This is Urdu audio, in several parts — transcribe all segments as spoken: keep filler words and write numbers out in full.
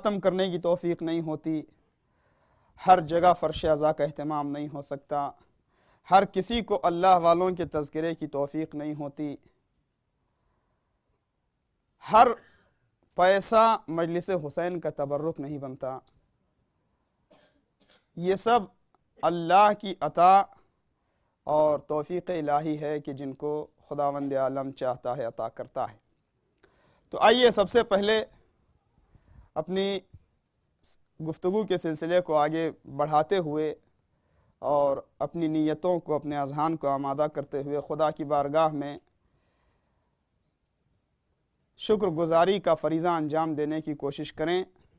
ختم کرنے کی توفیق نہیں ہوتی، ہر جگہ فرش ازا کا اہتمام نہیں ہو سکتا، ہر کسی کو اللہ والوں کے تذکرے کی توفیق نہیں ہوتی، ہر پیسہ مجلس حسین کا تبرک نہیں بنتا۔ یہ سب اللہ کی عطا اور توفیق الہی ہے کہ جن کو خداوند عالم چاہتا ہے عطا کرتا ہے۔ تو آئیے سب سے پہلے اپنی گفتگو کے سلسلے کو آگے بڑھاتے ہوئے اور اپنی نیتوں کو، اپنے اذہان کو آمادہ کرتے ہوئے خدا کی بارگاہ میں شکر گزاری کا فریضہ انجام دینے کی کوشش کریں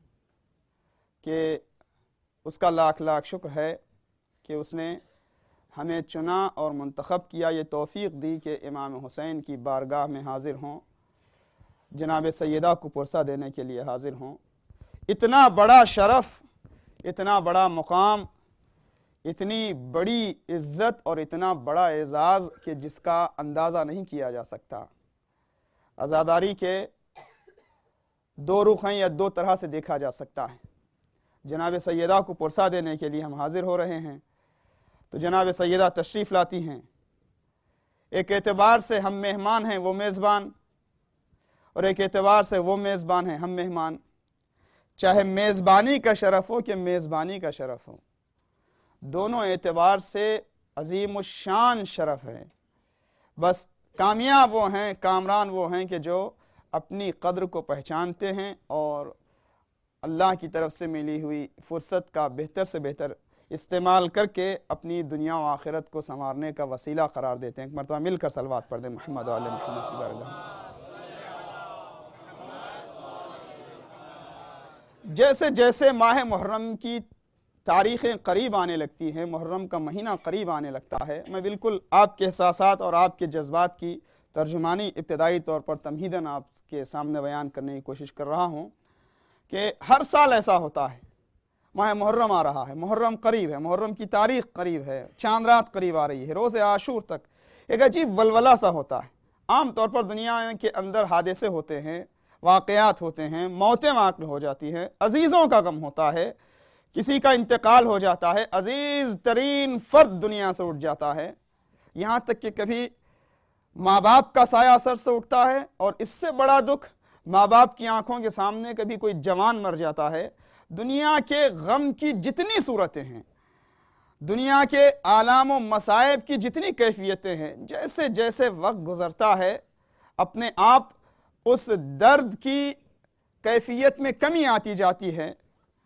کہ اس کا لاکھ لاکھ شکر ہے کہ اس نے ہمیں چنا اور منتخب کیا، یہ توفیق دی کہ امام حسین کی بارگاہ میں حاضر ہوں، جناب سیدہ کو پرسہ دینے کے لیے حاضر ہوں۔ اتنا بڑا شرف، اتنا بڑا مقام، اتنی بڑی عزت اور اتنا بڑا اعزاز کہ جس کا اندازہ نہیں کیا جا سکتا۔ عزاداری کے دو رخ ہیں یا دو طرح سے دیکھا جا سکتا ہے۔ جناب سیدہ کو پرسہ دینے کے لیے ہم حاضر ہو رہے ہیں تو جناب سیدہ تشریف لاتی ہیں، ایک اعتبار سے ہم مہمان ہیں وہ میزبان، اور ایک اعتبار سے وہ میزبان ہیں ہم مہمان، چاہے میزبانی کا شرف ہو کہ میزبانی کا شرف ہو، دونوں اعتبار سے عظیم الشان شرف ہے۔ بس کامیاب وہ ہیں، کامران وہ ہیں کہ جو اپنی قدر کو پہچانتے ہیں اور اللہ کی طرف سے ملی ہوئی فرصت کا بہتر سے بہتر استعمال کر کے اپنی دنیا و آخرت کو سنوارنے کا وسیلہ قرار دیتے ہیں۔ ایک مرتبہ مل کر صلوات پڑھ دیں محمد و آل محمد کی بارگاہ۔ جیسے جیسے ماہ محرم کی تاریخیں قریب آنے لگتی ہیں، محرم کا مہینہ قریب آنے لگتا ہے، میں بالکل آپ کے احساسات اور آپ کے جذبات کی ترجمانی ابتدائی طور پر تمہیداً آپ کے سامنے بیان کرنے کی کوشش کر رہا ہوں کہ ہر سال ایسا ہوتا ہے، ماہ محرم آ رہا ہے، محرم قریب ہے، محرم کی تاریخ قریب ہے، چاند رات قریب آ رہی ہے، روز عاشور تک ایک عجیب ولولہ سا ہوتا ہے۔ عام طور پر دنیا کے اندر حادثے ہوتے ہیں، واقعات ہوتے ہیں، موتیں واقع ہو جاتی ہیں، عزیزوں کا غم ہوتا ہے، کسی کا انتقال ہو جاتا ہے، عزیز ترین فرد دنیا سے اٹھ جاتا ہے، یہاں تک کہ کبھی ماں باپ کا سایہ سر سے اٹھتا ہے، اور اس سے بڑا دکھ ماں باپ کی آنکھوں کے سامنے کبھی کوئی جوان مر جاتا ہے۔ دنیا کے غم کی جتنی صورتیں ہیں، دنیا کے آلام و مصائب کی جتنی کیفیتیں ہیں، جیسے جیسے وقت گزرتا ہے اپنے آپ اس درد کی کیفیت میں کمی آتی جاتی ہے۔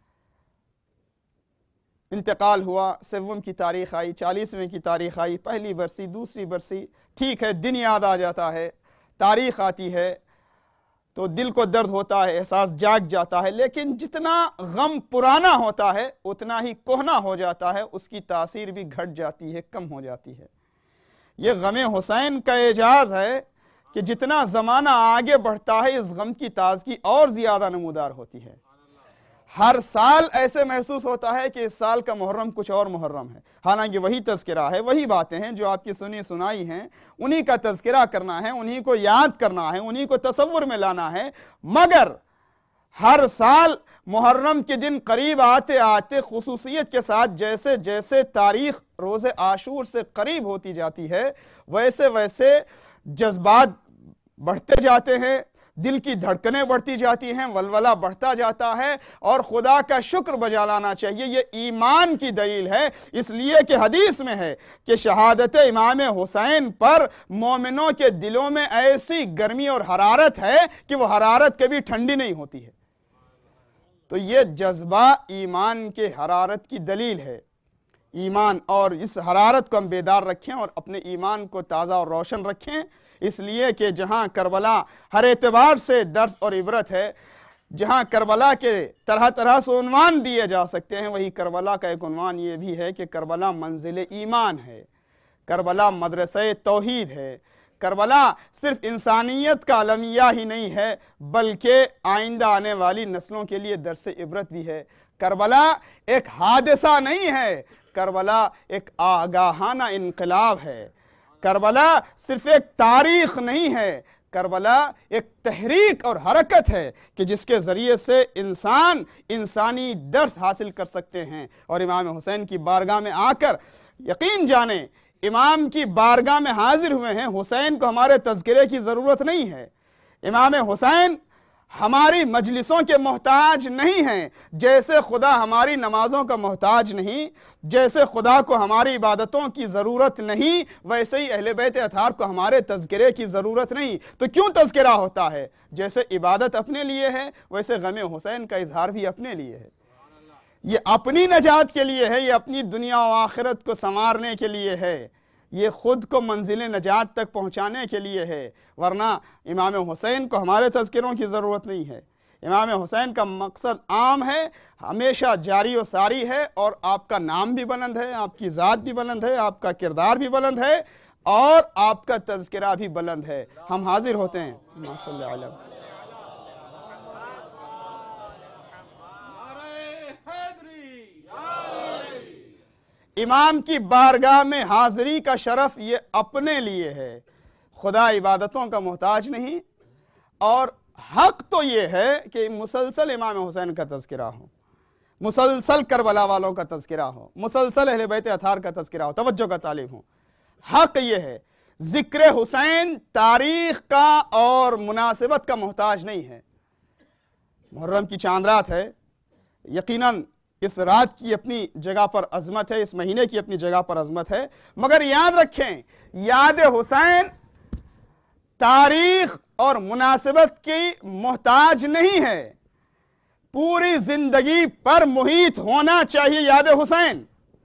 انتقال ہوا، سوم کی تاریخ آئی، چالیسویں کی تاریخ آئی، پہلی برسی، دوسری برسی، ٹھیک ہے، دن یاد آ جاتا ہے، تاریخ آتی ہے تو دل کو درد ہوتا ہے، احساس جاگ جاتا ہے، لیکن جتنا غم پرانا ہوتا ہے اتنا ہی کہنا ہو جاتا ہے، اس کی تاثیر بھی گھٹ جاتی ہے، کم ہو جاتی ہے۔ یہ غم حسین کا اعجاز ہے کہ جتنا زمانہ آگے بڑھتا ہے اس غم کی تازگی اور زیادہ نمودار ہوتی ہے۔ ہر سال ایسے محسوس ہوتا ہے کہ اس سال کا محرم کچھ اور محرم ہے، حالانکہ وہی تذکرہ ہے، وہی باتیں ہیں جو آپ کی سنی سنائی ہیں، انہی کا تذکرہ کرنا ہے، انہی کو یاد کرنا ہے، انہی کو تصور میں لانا ہے، مگر ہر سال محرم کے دن قریب آتے آتے خصوصیت کے ساتھ جیسے جیسے تاریخ روز عاشور سے قریب ہوتی جاتی ہے ویسے ویسے جذبات بڑھتے جاتے ہیں، دل کی دھڑکنیں بڑھتی جاتی ہیں، ولولہ بڑھتا جاتا ہے، اور خدا کا شکر بجا لانا چاہیے۔ یہ ایمان کی دلیل ہے، اس لیے کہ حدیث میں ہے کہ شہادت امام حسین پر مومنوں کے دلوں میں ایسی گرمی اور حرارت ہے کہ وہ حرارت کبھی ٹھنڈی نہیں ہوتی ہے۔ تو یہ جذبہ ایمان کے حرارت کی دلیل ہے، ایمان، اور اس حرارت کو ہم بیدار رکھیں اور اپنے ایمان کو تازہ اور روشن رکھیں، اس لیے کہ جہاں کربلا ہر اعتبار سے درس اور عبرت ہے، جہاں کربلا کے طرح طرح سے عنوان دیے جا سکتے ہیں، وہی کربلا کا ایک عنوان یہ بھی ہے کہ کربلا منزل ایمان ہے، کربلا مدرسہ توحید ہے، کربلا صرف انسانیت کا المیہ ہی نہیں ہے بلکہ آئندہ آنے والی نسلوں کے لیے درس عبرت بھی ہے۔ کربلا ایک حادثہ نہیں ہے، کربلا ایک آگاہانہ انقلاب ہے، کربلا صرف ایک تاریخ نہیں ہے، کربلا ایک تحریک اور حرکت ہے کہ جس کے ذریعے سے انسان انسانی درس حاصل کر سکتے ہیں. اور امام حسین کی بارگاہ میں آ کر یقین جانیں امام کی بارگاہ میں حاضر ہوئے ہیں. حسین کو ہمارے تذکرے کی ضرورت نہیں ہے. امام حسین ہماری مجلسوں کے محتاج نہیں ہیں. جیسے خدا ہماری نمازوں کا محتاج نہیں، جیسے خدا کو ہماری عبادتوں کی ضرورت نہیں، ویسے ہی اہل بیت اطہار کو ہمارے تذکرے کی ضرورت نہیں. تو کیوں تذکرہ ہوتا ہے؟ جیسے عبادت اپنے لیے ہے ویسے غم حسین کا اظہار بھی اپنے لیے ہے. یہ اپنی نجات کے لیے ہے، یہ اپنی دنیا و آخرت کو سنوارنے کے لیے ہے، یہ خود کو منزل نجات تک پہنچانے کے لیے ہے. ورنہ امام حسین کو ہمارے تذکروں کی ضرورت نہیں ہے. امام حسین کا مقصد عام ہے، ہمیشہ جاری و ساری ہے، اور آپ کا نام بھی بلند ہے، آپ کی ذات بھی بلند ہے، آپ کا کردار بھی بلند ہے، اور آپ کا تذکرہ بھی بلند ہے. ہم حاضر ہوتے ہیں. اللہم صلی علی محمد. امام کی بارگاہ میں حاضری کا شرف یہ اپنے لیے ہے. خدا عبادتوں کا محتاج نہیں، اور حق تو یہ ہے کہ مسلسل امام حسین کا تذکرہ ہو، مسلسل کربلا والوں کا تذکرہ ہو، مسلسل اہل بیت اطہار کا تذکرہ ہو، توجہ کا طالب ہو. حق یہ ہے. ذکر حسین تاریخ کا اور مناسبت کا محتاج نہیں ہے. محرم کی چاند رات ہے، یقیناً اس رات کی اپنی جگہ پر عظمت ہے، اس مہینے کی اپنی جگہ پر عظمت ہے، مگر یاد رکھیں یاد حسین تاریخ اور مناسبت کی محتاج نہیں ہے. پوری زندگی پر محیط ہونا چاہیے یاد حسین.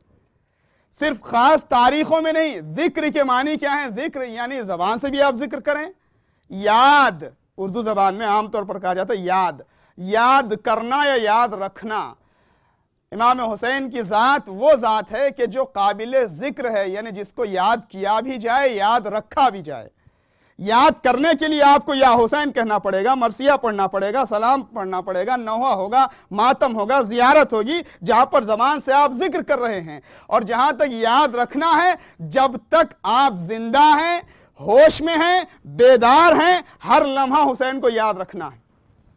صرف خاص تاریخوں میں نہیں. ذکر کے معنی کیا ہے؟ ذکر یعنی زبان سے بھی آپ ذکر کریں. یاد اردو زبان میں عام طور پر کہا جاتا ہے یاد، یاد کرنا یا یاد رکھنا. امام حسین کی ذات وہ ذات ہے کہ جو قابل ذکر ہے، یعنی جس کو یاد کیا بھی جائے، یاد رکھا بھی جائے. یاد کرنے کے لیے آپ کو یا حسین کہنا پڑے گا، مرثیہ پڑھنا پڑے گا، سلام پڑھنا پڑے گا، نوحہ ہوگا، ماتم ہوگا، زیارت ہوگی، جہاں پر زبان سے آپ ذکر کر رہے ہیں. اور جہاں تک یاد رکھنا ہے، جب تک آپ زندہ ہیں، ہوش میں ہیں، بیدار ہیں، ہر لمحہ حسین کو یاد رکھنا ہے.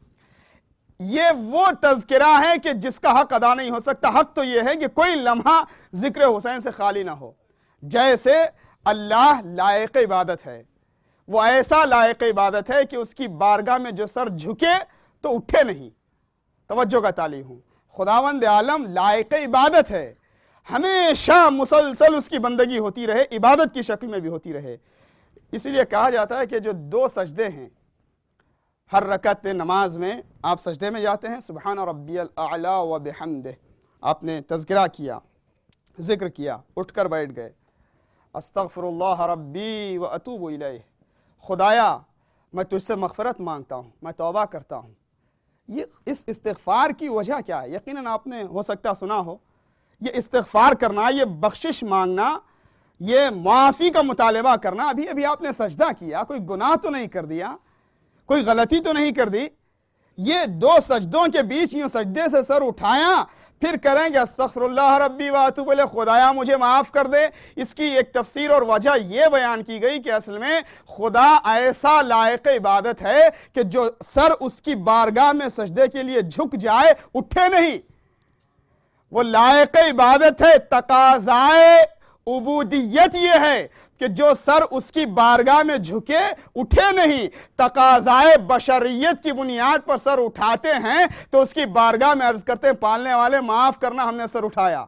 یہ وہ تذکرہ ہے کہ جس کا حق ادا نہیں ہو سکتا. حق تو یہ ہے کہ کوئی لمحہ ذکر حسین سے خالی نہ ہو. جیسے اللہ لائق عبادت ہے، وہ ایسا لائق عبادت ہے کہ اس کی بارگاہ میں جو سر جھکے تو اٹھے نہیں. توجہ کا طالب ہوں. خداوند عالم لائق عبادت ہے، ہمیشہ مسلسل اس کی بندگی ہوتی رہے، عبادت کی شکل میں بھی ہوتی رہے. اس لیے کہا جاتا ہے کہ جو دو سجدے ہیں ہر رکعت نماز میں، آپ سجدے میں جاتے ہیں، سبحان ربی الاعلی و بحمدہ، آپ نے تذکرہ کیا، ذکر کیا، اٹھ کر بیٹھ گئے، استغفر اللہ ربی و اتوب الیہ، خدایا میں تجھ سے مغفرت مانگتا ہوں، میں توبہ کرتا ہوں. یہ اس استغفار کی وجہ کیا ہے؟ یقیناً آپ نے ہو سکتا سنا ہو. یہ استغفار کرنا، یہ بخشش مانگنا، یہ معافی کا مطالبہ کرنا. ابھی ابھی آپ نے سجدہ کیا، کوئی گناہ تو نہیں کر دیا، کوئی غلطی تو نہیں کر دی. یہ دو سجدوں کے بیچ یوں سجدے سے سر اٹھایا، پھر کریں گے استغفر اللہ ربی و اتوب الیہ، خدایا مجھے معاف کر دے. اس کی ایک تفسیر اور وجہ یہ بیان کی گئی کہ اصل میں خدا ایسا لائق عبادت ہے کہ جو سر اس کی بارگاہ میں سجدے کے لیے جھک جائے اٹھے نہیں. وہ لائق عبادت ہے. تقاضائے عبودیت یہ ہے کہ جو سر اس کی بارگاہ میں جھکے اٹھے نہیں. تقاضائے بشریت کی بنیاد پر سر اٹھاتے ہیں تو اس کی بارگاہ میں عرض کرتے ہیں پالنے والے معاف کرنا، ہم نے سر اٹھایا،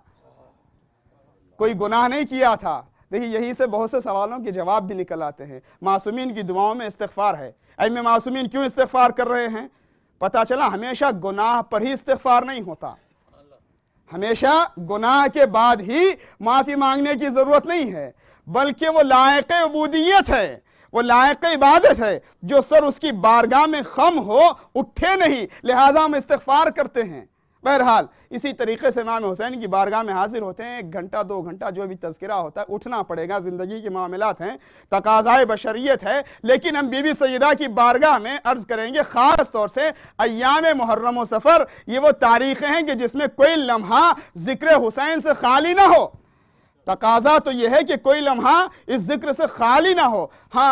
کوئی گناہ نہیں کیا تھا. دیکھیں یہیں سے بہت سے سوالوں کے جواب بھی نکل آتے ہیں. معصومین کی دعاؤں میں استغفار ہے. ائمہ معصومین کیوں استغفار کر رہے ہیں؟ پتہ چلا ہمیشہ گناہ پر ہی استغفار نہیں ہوتا، ہمیشہ گناہ کے بعد ہی معافی مانگنے کی ضرورت نہیں ہے، بلکہ وہ لائق عبودیت ہے، وہ لائق عبادت ہے. جو سر اس کی بارگاہ میں خم ہو اٹھے نہیں، لہٰذا ہم استغفار کرتے ہیں. بہرحال اسی طریقے سے امام حسین کی بارگاہ میں حاضر ہوتے ہیں. ایک گھنٹہ دو گھنٹہ جو بھی تذکرہ ہوتا ہے اٹھنا پڑے گا، زندگی کے معاملات ہیں، تقاضائے بشریت ہے. لیکن ہم بی بی سیدہ کی بارگاہ میں عرض کریں گے خاص طور سے ایام محرم و سفر، یہ وہ تاریخیں ہیں کہ جس میں کوئی لمحہ ذکر حسین سے خالی نہ ہو. تقاضا تو یہ ہے کہ کوئی لمحہ اس ذکر سے خالی نہ ہو. ہاں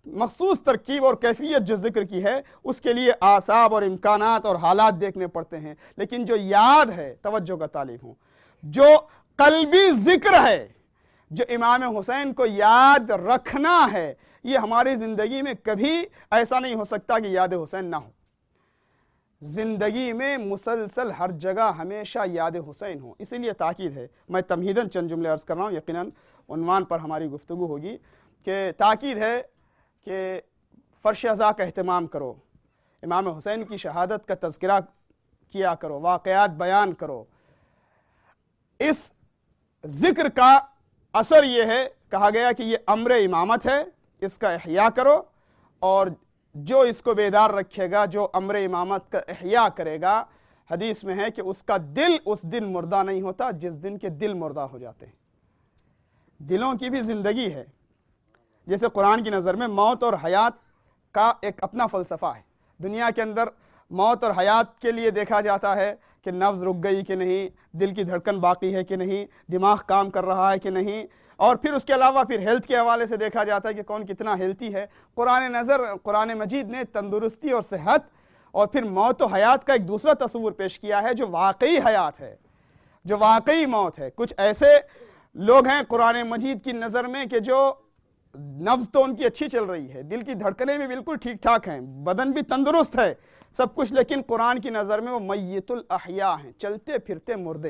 مخصوص ترکیب اور کیفیت جو ذکر کی ہے اس کے لیے اعصاب اور امکانات اور حالات دیکھنے پڑتے ہیں، لیکن جو یاد ہے، توجہ کا طالب ہوں، جو قلبی ذکر ہے، جو امام حسین کو یاد رکھنا ہے، یہ ہماری زندگی میں کبھی ایسا نہیں ہو سکتا کہ یاد حسین نہ ہو۔ زندگی میں مسلسل ہر جگہ ہمیشہ یاد حسین ہو، اسی لیے تاکید ہے۔ میں تمہیداً چند جملے عرض کر رہا ہوں، یقیناً عنوان پر ہماری گفتگو ہوگی، کہ تاکید ہے کہ فرش ازا کا اہتمام کرو، امام حسین کی شہادت کا تذکرہ کیا کرو، واقعات بیان کرو۔ اس ذکر کا اثر یہ ہے، کہا گیا کہ یہ امر امامت ہے، اس کا احیاء کرو، اور جو اس کو بیدار رکھے گا، جو امر امامت کا احیاء کرے گا، حدیث میں ہے کہ اس کا دل اس دن مردہ نہیں ہوتا جس دن کے دل مردہ ہو جاتے ہیں۔ دلوں کی بھی زندگی ہے، جیسے قرآن کی نظر میں موت اور حیات کا ایک اپنا فلسفہ ہے۔ دنیا کے اندر موت اور حیات کے لیے دیکھا جاتا ہے کہ نبض رک گئی کہ نہیں، دل کی دھڑکن باقی ہے کہ نہیں، دماغ کام کر رہا ہے کہ نہیں، اور پھر اس کے علاوہ پھر ہیلتھ کے حوالے سے دیکھا جاتا ہے کہ کون کتنا ہیلتھی ہے۔ قرآن نظر قرآن مجید نے تندرستی اور صحت اور پھر موت و حیات کا ایک دوسرا تصور پیش کیا ہے جو واقعی حیات ہے، جو واقعی موت ہے۔ کچھ ایسے لوگ ہیں قرآن مجید کی نظر میں کہ جو نبض تو ان کی اچھی چل رہی ہے، دل کی دھڑکنیں بھی بالکل ٹھیک ٹھاک ہیں، بدن بھی تندرست ہے، سب کچھ، لیکن قرآن کی نظر میں وہ میت الاحیاء ہیں، چلتے پھرتے مردے۔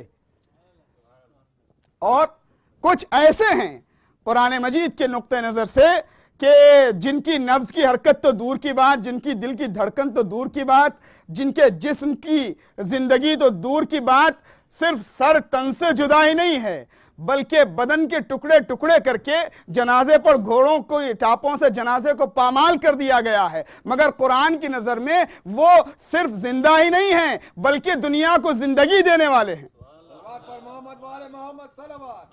اور کچھ ایسے ہیں قرآن مجید کے نقطہ نظر سے کہ جن کی نبض کی حرکت تو دور کی بات، جن کی دل کی دھڑکن تو دور کی بات، جن کے جسم کی زندگی تو دور کی بات، صرف سر تن سے جدا ہی نہیں ہے بلکہ بدن کے ٹکڑے ٹکڑے کر کے جنازے پر گھوڑوں کو ٹاپوں سے جنازے کو پامال کر دیا گیا ہے، مگر قرآن کی نظر میں وہ صرف زندہ ہی نہیں ہیں بلکہ دنیا کو زندگی دینے والے ہیں۔ پر محمد والے محمد صلوات۔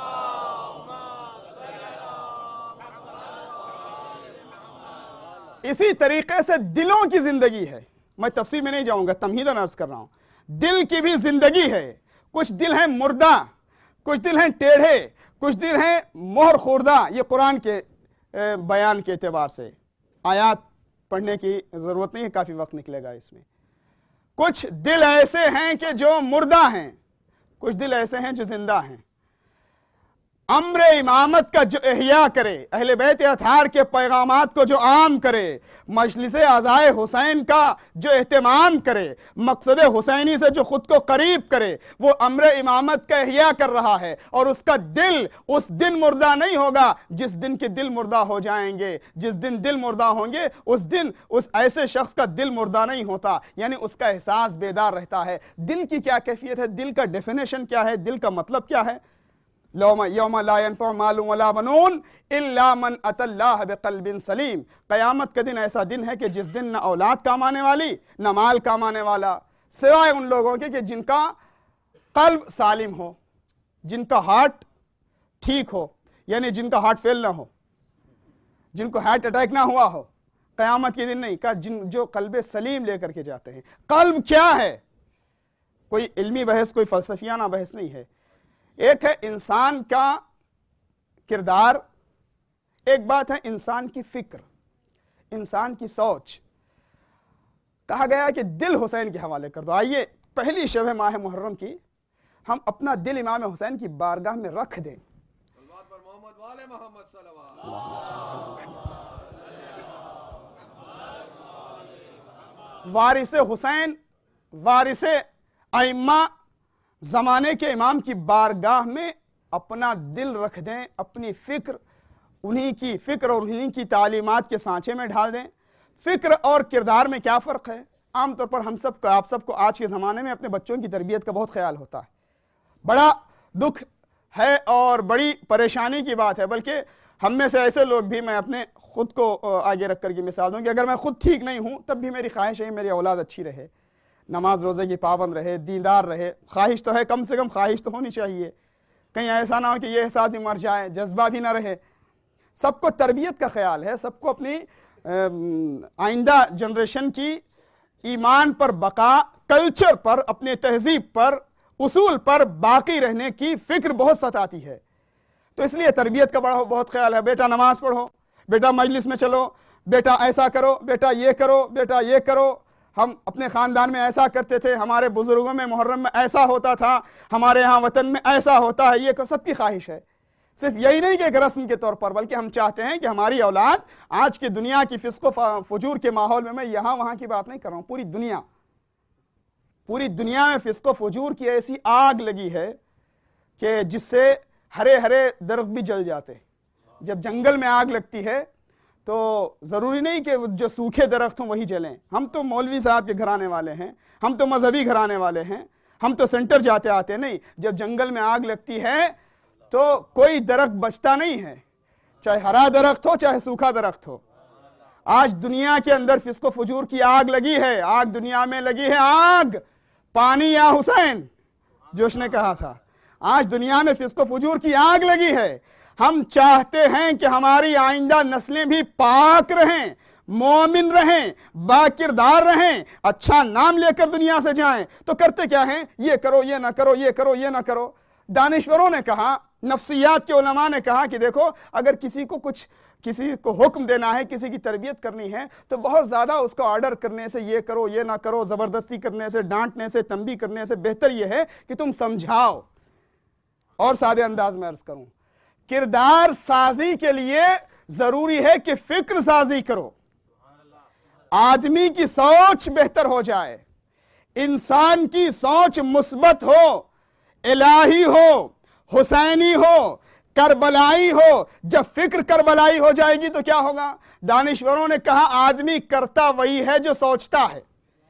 اسی طریقے سے دلوں کی زندگی ہے، میں تفصیل میں نہیں جاؤں گا، تمہیداً عرض کر رہا ہوں۔ دل کی بھی زندگی ہے، کچھ دل ہیں مردہ، کچھ دل ہیں ٹیڑھے، کچھ دل ہیں مہر خوردہ۔ یہ قرآن کے بیان کے اعتبار سے آیات پڑھنے کی ضرورت نہیں ہے، کافی وقت نکلے گا اس میں۔ کچھ دل ایسے ہیں کہ جو مردہ ہیں، کچھ دل ایسے ہیں جو زندہ ہیں۔ امر امامت کا جو احیاء کرے، اہل بیت اطہار کے پیغامات کو جو عام کرے، مجلس عزائے حسین کا جو اہتمام کرے، مقصد حسینی سے جو خود کو قریب کرے، وہ امر امامت کا احیاء کر رہا ہے، اور اس کا دل اس دن مردہ نہیں ہوگا جس دن کے دل مردہ ہو جائیں گے۔ جس دن دل مردہ ہوں گے اس دن اس ایسے شخص کا دل مردہ نہیں ہوتا، یعنی اس کا احساس بیدار رہتا ہے۔ دل کی کیا کیفیت ہے، دل کا ڈیفینیشن کیا ہے، دل کا مطلب کیا ہے؟ یوم لا ينفع مال ولا بنون الا من اتى اللہ بقلب سلیم۔ قیامت کا دن ایسا دن ہے کہ جس دن نہ اولاد کام آنے والی، نہ مال کام آنے والا، سوائے ان لوگوں کے کہ جن کا قلب سالم ہو، جن کا ہارٹ ٹھیک ہو، یعنی جن کا ہارٹ فیل نہ ہو، جن کو ہارٹ اٹیک نہ ہوا ہو۔ قیامت کے دن نہیں کہا، جن جو قلب سلیم لے کر کے جاتے ہیں۔ قلب کیا ہے؟ کوئی علمی بحث، کوئی فلسفیانہ بحث نہیں ہے۔ ایک ہے انسان کا کردار، ایک بات ہے انسان کی فکر، انسان کی سوچ۔ کہا گیا کہ دل حسین کے حوالے کر دو۔ آئیے پہلی شب ماہ محرم کی ہم اپنا دل امام حسین کی بارگاہ میں رکھ دیں۔ صلوات پر محمد والے محمد صلوات۔ وارث حسین، وارث ائمہ زمانے کے امام کی بارگاہ میں اپنا دل رکھ دیں، اپنی فکر انہی کی فکر اور انہی کی تعلیمات کے سانچے میں ڈھال دیں۔ فکر اور کردار میں کیا فرق ہے؟ عام طور پر ہم سب کو، آپ سب کو آج کے زمانے میں اپنے بچوں کی تربیت کا بہت خیال ہوتا ہے۔ بڑا دکھ ہے اور بڑی پریشانی کی بات ہے، بلکہ ہم میں سے ایسے لوگ بھی، میں اپنے خود کو آگے رکھ کر کے مثال دوں کہ اگر میں خود ٹھیک نہیں ہوں تب بھی میری خواہش ہے میری اولاد اچھی رہے، نماز روزے کی پابند رہے، دیندار رہے۔ خواہش تو ہے، کم سے کم خواہش تو ہونی چاہیے، کہیں ایسا نہ ہو کہ یہ احساس ہی مر جائے، جذبہ بھی نہ رہے۔ سب کو تربیت کا خیال ہے، سب کو اپنی آئندہ جنریشن کی ایمان پر بقا، کلچر پر، اپنے تہذیب پر، اصول پر باقی رہنے کی فکر بہت ستاتی ہے۔ تو اس لیے تربیت کا بڑا بہت خیال ہے۔ بیٹا نماز پڑھو، بیٹا مجلس میں چلو، بیٹا ایسا کرو، بیٹا یہ کرو، بیٹا یہ کرو۔ ہم اپنے خاندان میں ایسا کرتے تھے، ہمارے بزرگوں میں محرم میں ایسا ہوتا تھا، ہمارے ہاں وطن میں ایسا ہوتا ہے، یہ سب کی خواہش ہے۔ صرف یہی نہیں کہ ایک رسم کے طور پر، بلکہ ہم چاہتے ہیں کہ ہماری اولاد آج کی دنیا کی فسق و فجور کے ماحول میں، میں یہاں وہاں کی بات نہیں کر رہا ہوں، پوری دنیا پوری دنیا میں فسق و فجور کی ایسی آگ لگی ہے کہ جس سے ہرے ہرے درخت بھی جل جاتے ہیں۔ جب جنگل میں آگ لگتی ہے تو ضروری نہیں کہ جو سوکھے درخت ہوں وہی جلیں۔ ہم تو مولوی صاحب کے گھرانے والے ہیں، ہم تو مذہبی گھرانے والے ہیں، ہم تو سینٹر جاتے آتے نہیں۔ جب جنگل میں آگ لگتی ہے تو کوئی درخت بچتا نہیں ہے، چاہے ہرا درخت ہو چاہے سوکھا درخت ہو۔ آج دنیا کے اندر فسق و فجور کی آگ لگی ہے، آگ دنیا میں لگی ہے، آگ پانی یا حسین جوش نے کہا تھا۔ آج دنیا میں فسق و فجور کی آگ لگی ہے۔ ہم چاہتے ہیں کہ ہماری آئندہ نسلیں بھی پاک رہیں، مومن رہیں، با کردار رہیں، اچھا نام لے کر دنیا سے جائیں۔ تو کرتے کیا ہیں؟ یہ کرو، یہ نہ کرو، یہ کرو، یہ نہ کرو۔ دانشوروں نے کہا، نفسیات کے علماء نے کہا کہ دیکھو، اگر کسی کو کچھ کسی کو حکم دینا ہے، کسی کی تربیت کرنی ہے، تو بہت زیادہ اس کو آرڈر کرنے سے، یہ کرو یہ نہ کرو، زبردستی کرنے سے، ڈانٹنے سے، تنبیہ کرنے سے بہتر یہ ہے کہ تم سمجھاؤ۔ اور سادے انداز میں عرض کروں، کردار سازی کے لیے ضروری ہے کہ فکر سازی کرو، آدمی کی سوچ بہتر ہو جائے، انسان کی سوچ مثبت ہو، الہی ہو، حسینی ہو، کربلائی ہو۔ جب فکر کربلائی ہو جائے گی تو کیا ہوگا؟ دانشوروں نے کہا آدمی کرتا وہی ہے جو سوچتا ہے۔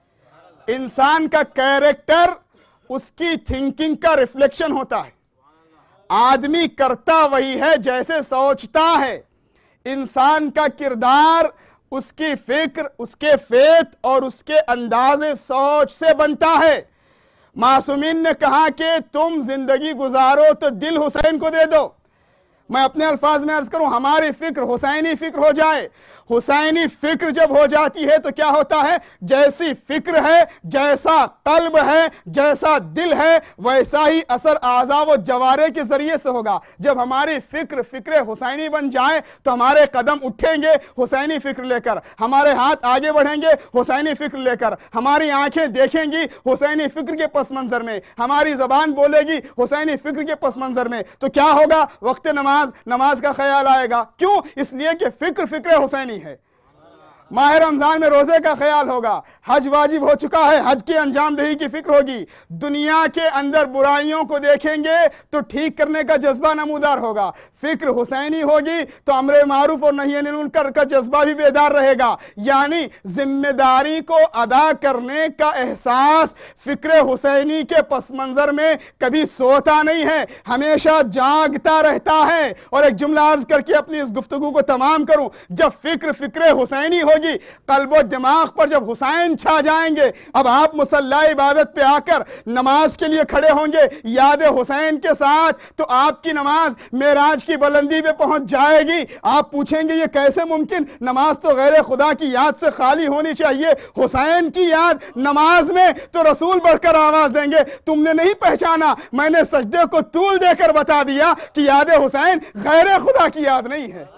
انسان کا کیریکٹر اس کی تھنکنگ کا ریفلیکشن ہوتا ہے۔ آدمی کرتا وہی ہے جیسے سوچتا ہے۔ انسان کا کردار اس کی فکر، اس کے فیت اور اس کے انداز سوچ سے بنتا ہے۔ معصومین نے کہا کہ تم زندگی گزارو تو دل حسین کو دے دو۔ میں اپنے الفاظ میں عرض کروں، ہماری فکر حسینی فکر ہو جائے۔ حسینی فکر جب ہو جاتی ہے تو کیا ہوتا ہے؟ جیسی فکر ہے، جیسا قلب ہے، جیسا دل ہے، ویسا ہی اثر اعضاء و جوارح کے ذریعے سے ہوگا۔ جب ہماری فکر فکر حسینی بن جائے تو ہمارے قدم اٹھیں گے حسینی فکر لے کر، ہمارے ہاتھ آگے بڑھیں گے حسینی فکر لے کر، ہماری آنکھیں دیکھیں گی حسینی فکر کے پس منظر میں، ہماری زبان بولے گی حسینی فکر کے پس منظر میں۔ تو کیا ہوگا؟ وقت نماز نماز کا خیال آئے گا۔ کیوں؟ اس لیے کہ فکر فکر حسینی ہے۔ ماہ رمضان میں روزے کا خیال ہوگا، حج واجب ہو چکا ہے، حج کی انجام دہی کی فکر ہوگی، دنیا کے اندر برائیوں کو دیکھیں گے تو ٹھیک کرنے کا جذبہ نمودار ہوگا، فکر حسینی ہوگی تو امر معروف اور نہی عن المنکر کا جذبہ بھی بیدار رہے گا۔ یعنی ذمہ داری کو ادا کرنے کا احساس فکر حسینی کے پس منظر میں کبھی سوتا نہیں ہے، ہمیشہ جاگتا رہتا ہے۔ اور ایک جملہ عرض کر کے اپنی اس گفتگو کو تمام کروں، جب فکر فکر حسینی ہوگی، قلب و دماغ پر جب حسین چھا جائیں گے، اب آپ مصلی عبادت پہ آ کر نماز کے لیے کھڑے ہوں گے یاد حسین کے ساتھ، تو آپ کی نماز معراج کی بلندی پہ پہنچ جائے گی۔ آپ پوچھیں گے یہ کیسے ممکن؟ نماز تو غیر خدا کی یاد سے خالی ہونی چاہیے، حسین کی یاد نماز میں تو رسول بڑھ کر آواز دیں گے، تم نے نہیں پہچانا، میں نے سجدے کو طول دے کر بتا دیا کہ یاد حسین غیر خدا کی یاد نہیں ہے۔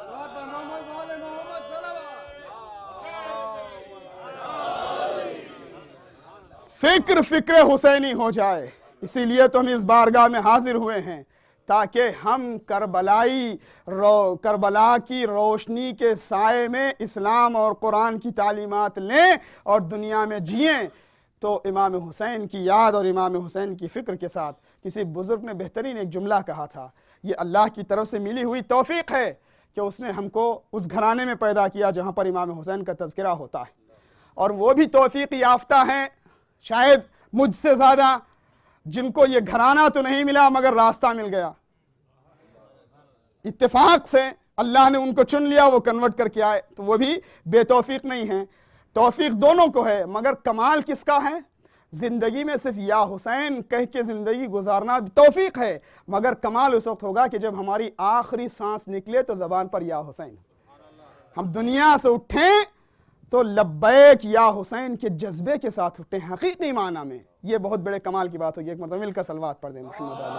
فکر فکر حسینی ہو جائے، اسی لیے تو ہم اس بارگاہ میں حاضر ہوئے ہیں تاکہ ہم کربلائی رو کربلا کی روشنی کے سائے میں اسلام اور قرآن کی تعلیمات لیں اور دنیا میں جئیں۔ تو امام حسین کی یاد اور امام حسین کی فکر کے ساتھ کسی بزرگ نے بہترین ایک جملہ کہا تھا، یہ اللہ کی طرف سے ملی ہوئی توفیق ہے کہ اس نے ہم کو اس گھرانے میں پیدا کیا جہاں پر امام حسین کا تذکرہ ہوتا ہے، اور وہ بھی توفیق یافتہ ہیں شاید مجھ سے زیادہ، جن کو یہ گھرانہ تو نہیں ملا مگر راستہ مل گیا، اتفاق سے اللہ نے ان کو چن لیا، وہ کنورٹ کر کے آئے، تو وہ بھی بے توفیق نہیں ہیں۔ توفیق دونوں کو ہے، مگر کمال کس کا ہے؟ زندگی میں صرف یا حسین کہہ کے زندگی گزارنا توفیق ہے، مگر کمال اس وقت ہوگا کہ جب ہماری آخری سانس نکلے تو زبان پر یا حسین، ہم دنیا سے اٹھیں تو لبیک یا حسین کے جذبے کے ساتھ اٹھیں، حقیقی معنی میں۔ یہ بہت بڑے کمال کی بات ہوگی۔ ایک مرتبہ مل کر صلوات پڑھ دیں محمد علیہ۔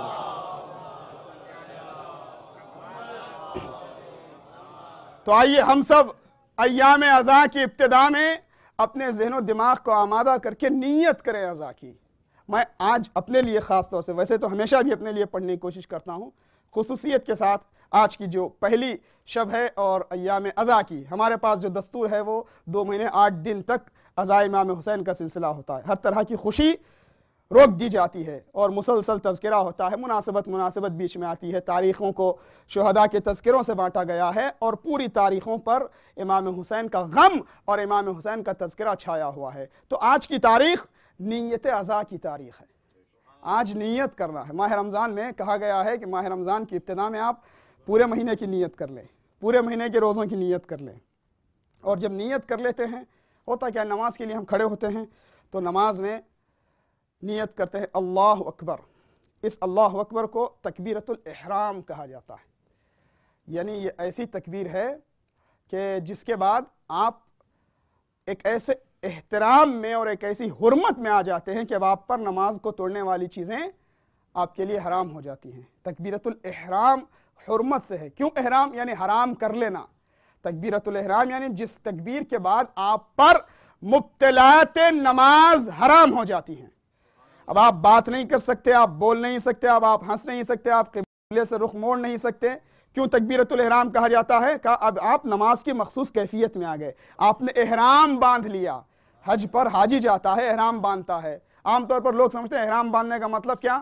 تو آئیے ہم سب ایام ازاں کی ابتدا میں اپنے ذہن و دماغ کو آمادہ کر کے نیت کریں ازاں کی. میں آج اپنے لیے خاص طور سے، ویسے تو ہمیشہ بھی اپنے لیے پڑھنے کی کوشش کرتا ہوں، خصوصیت کے ساتھ آج کی جو پہلی شب ہے اور ایام ازاں کی، ہمارے پاس جو دستور ہے وہ دو مہینے آٹھ دن تک ازاں امام حسین کا سلسلہ ہوتا ہے. ہر طرح کی خوشی روک دی جاتی ہے اور مسلسل تذکرہ ہوتا ہے، مناسبت مناسبت بیچ میں آتی ہے. تاریخوں کو شہداء کے تذکروں سے بانٹا گیا ہے اور پوری تاریخوں پر امام حسین کا غم اور امام حسین کا تذکرہ چھایا ہوا ہے. تو آج کی تاریخ نیت ازاں کی تاریخ ہے. آج نیت کرنا ہے. ماہ رمضان میں کہا گیا ہے کہ ماہ رمضان کی ابتدا میں آپ پورے مہینے کی نیت کر لیں، پورے مہینے کے روزوں کی نیت کر لیں. اور جب نیت کر لیتے ہیں، ہوتا کیا، نماز کے لیے ہم کھڑے ہوتے ہیں تو نماز میں نیت کرتے ہیں اللہ اکبر. اس اللہ اکبر کو تکبیرۃ الاحرام کہا جاتا ہے. یعنی یہ ایسی تکبیر ہے کہ جس کے بعد آپ ایک ایسے احترام میں اور ایک ایسی حرمت میں آ جاتے ہیں کہ اب آپ پر نماز کو توڑنے والی چیزیں آپ کے لیے حرام ہو جاتی ہیں. تکبیرۃ الاحرام حرمت سے ہے. کیوں احرام؟ یعنی حرام کر لینا. تکبیرۃ الاحرام یعنی جس تکبیر کے بعد آپ پر مبتلات نماز حرام ہو جاتی ہیں. اب آپ بات نہیں کر سکتے، آپ بول نہیں سکتے، اب آپ ہنس نہیں سکتے، آپ قبلے سے رخ موڑ نہیں سکتے. کیوں تکبیرۃ الاحرام کہا جاتا ہے؟ کہ اب آپ نماز کی مخصوص کیفیت میں آ گئے. آپ نے احرام باندھ لیا. حج پر حاجی جاتا ہے، احرام باندھتا ہے. عام طور پر لوگ سمجھتے ہیں احرام باندھنے کا مطلب کیا؟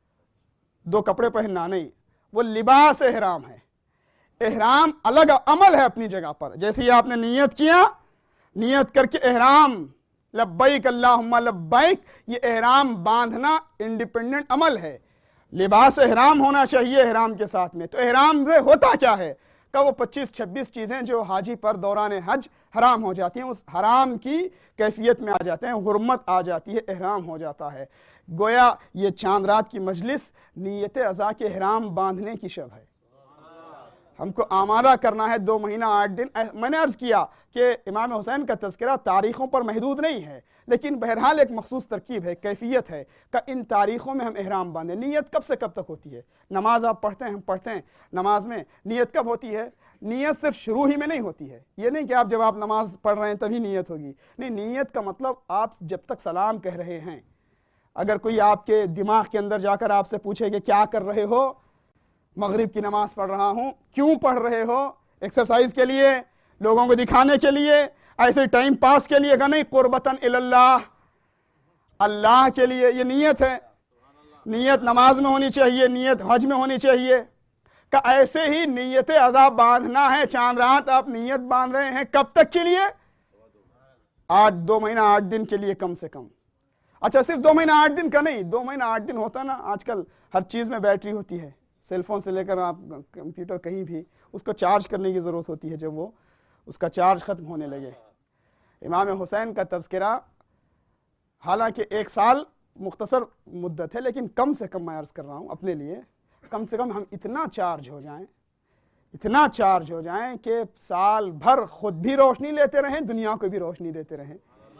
دو کپڑے پہننا. نہیں، وہ لباس احرام ہے. احرام الگ عمل ہے اپنی جگہ پر. جیسے ہی آپ نے نیت کیا، نیت کر کے احرام لبیک اللہم لبیک، یہ احرام باندھنا انڈیپینڈنٹ عمل ہے. لباس احرام ہونا چاہیے احرام کے ساتھ میں. تو احرام سے ہوتا کیا ہے کہ وہ پچیس چھبیس چیزیں جو حاجی پر دوران حج حرام ہو جاتی ہیں، اس حرام کی کیفیت میں آ جاتے ہیں، حرمت آ جاتی ہے، احرام ہو جاتا ہے. گویا یہ چاند رات کی مجلس نیت ازاں کے احرام باندھنے کی شب ہے. ہم کو آمادہ کرنا ہے دو مہینہ آٹھ دن. میں نے عرض کیا کہ امام حسین کا تذکرہ تاریخوں پر محدود نہیں ہے، لیکن بہرحال ایک مخصوص ترکیب ہے، کیفیت ہے کہ ان تاریخوں میں ہم احرام باندھیں. نیت کب سے کب تک ہوتی ہے؟ نماز آپ پڑھتے ہیں، ہم پڑھتے ہیں، نماز میں نیت کب ہوتی ہے؟ نیت صرف شروع ہی میں نہیں ہوتی ہے. یہ نہیں کہ آپ جب آپ نماز پڑھ رہے ہیں تبھی نیت ہوگی. نہیں، نیت کا مطلب آپ جب تک سلام کہہ رہے ہیں. اگر کوئی آپ کے دماغ کے اندر جا کر آپ سے پوچھے کہ کیا کر رہے ہو؟ مغرب کی نماز پڑھ رہا ہوں. کیوں پڑھ رہے ہو؟ ایکسرسائز کے لیے، لوگوں کو دکھانے کے لیے، ایسے ٹائم پاس کے لیے؟ کہ نہیں، قربتاً اللہ، اللہ کے لیے. یہ نیت ہے. نیت نماز میں ہونی چاہیے، نیت حج میں ہونی چاہیے. کہ ایسے ہی نیت ازاں باندھنا ہے. چاند رات آپ نیت باندھ رہے ہیں، کب تک کے لیے؟ آٹھ دو مہینہ آٹھ دن کے لیے کم سے کم. اچھا، صرف دو مہینہ آٹھ دن کا نہیں، دو مہینہ آٹھ دن ہوتا نا. آج کل ہر چیز میں بیٹری ہوتی ہے، سیل فون سے لے کر آپ کمپیوٹر کہیں بھی اس کو چارج کرنے کی ضرورت ہوتی ہے جب وہ اس کا چارج ختم ہونے لگے. امام حسین کا تذکرہ حالانکہ ایک سال مختصر مدت ہے، لیکن کم سے کم میں عرض کر رہا ہوں اپنے لیے، کم سے کم ہم اتنا چارج ہو جائیں، اتنا چارج ہو جائیں کہ سال بھر خود بھی روشنی لیتے رہیں، دنیا کو بھی روشنی دیتے رہیں.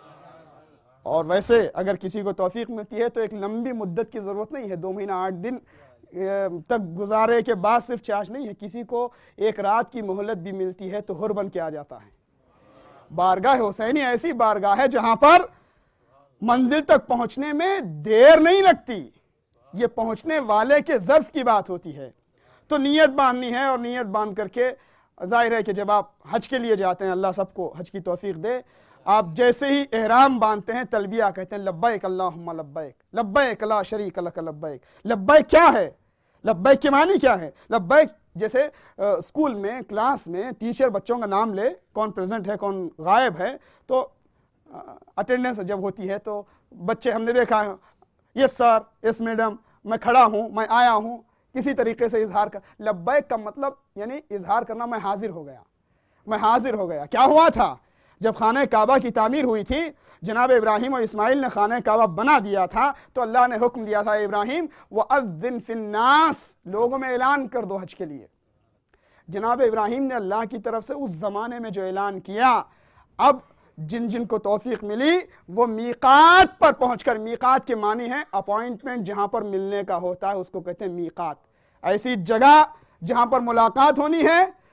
اور ویسے اگر کسی کو توفیق ملتی ہے تو ایک لمبی مدت کی ضرورت نہیں ہے. دو مہینہ آٹھ دن تک گزارے کے بعد صرف چارج نہیں ہے. کسی کو ایک رات کی مہلت بھی ملتی ہے تو حر بن کے آ جاتا ہے. بارگاہ حسینی ایسی بارگاہ ہے جہاں پر منزل تک پہنچنے میں دیر نہیں لگتی. یہ پہنچنے والے کے ظرف کی بات ہوتی ہے. تو نیت باندھنی ہے، اور نیت باندھ کر کے ظاہر ہے کہ جب آپ حج کے لیے جاتے ہیں، اللہ سب کو حج کی توفیق دے، آپ جیسے ہی احرام باندھتے ہیں تلبیہ کہتے ہیں لبیک اللہم لبیک لبیک لا شریک لک لبیک. لبیک کیا ہے؟ لبیک کے معنی کیا ہے؟ لبیک جیسے اسکول میں کلاس میں ٹیچر بچوں کا نام لے، کون پریزنٹ ہے کون غائب ہے، تو اٹینڈنس جب ہوتی ہے تو بچے ہم نے دیکھا ہے، یس سر، یس میڈم، میں کھڑا ہوں، میں آیا ہوں، کسی طریقے سے اظہار کر. لبیک کا مطلب یعنی اظہار کرنا، میں حاضر ہو گیا، میں حاضر ہو گیا. کیا ہوا تھا؟ جب خانہ کعبہ کی تعمیر ہوئی تھی، جناب ابراہیم اور اسماعیل نے خانہ کعبہ بنا دیا تھا، تو اللہ نے حکم دیا تھا ابراہیم وَأَذِّن فِي النَّاسِ، لوگوں میں اعلان کر دو حج کے لیے. جناب ابراہیم نے اللہ کی طرف سے اس زمانے میں جو اعلان کیا، اب جن جن کو توفیق ملی وہ میقات پر پہنچ کر، میقات کے معنی ہے اپوائنٹمنٹ، جہاں پر ملنے کا ہوتا ہے اس کو کہتے ہیں میقات. ایسی جگہ جہاں پر ملاقات ہونی ہے،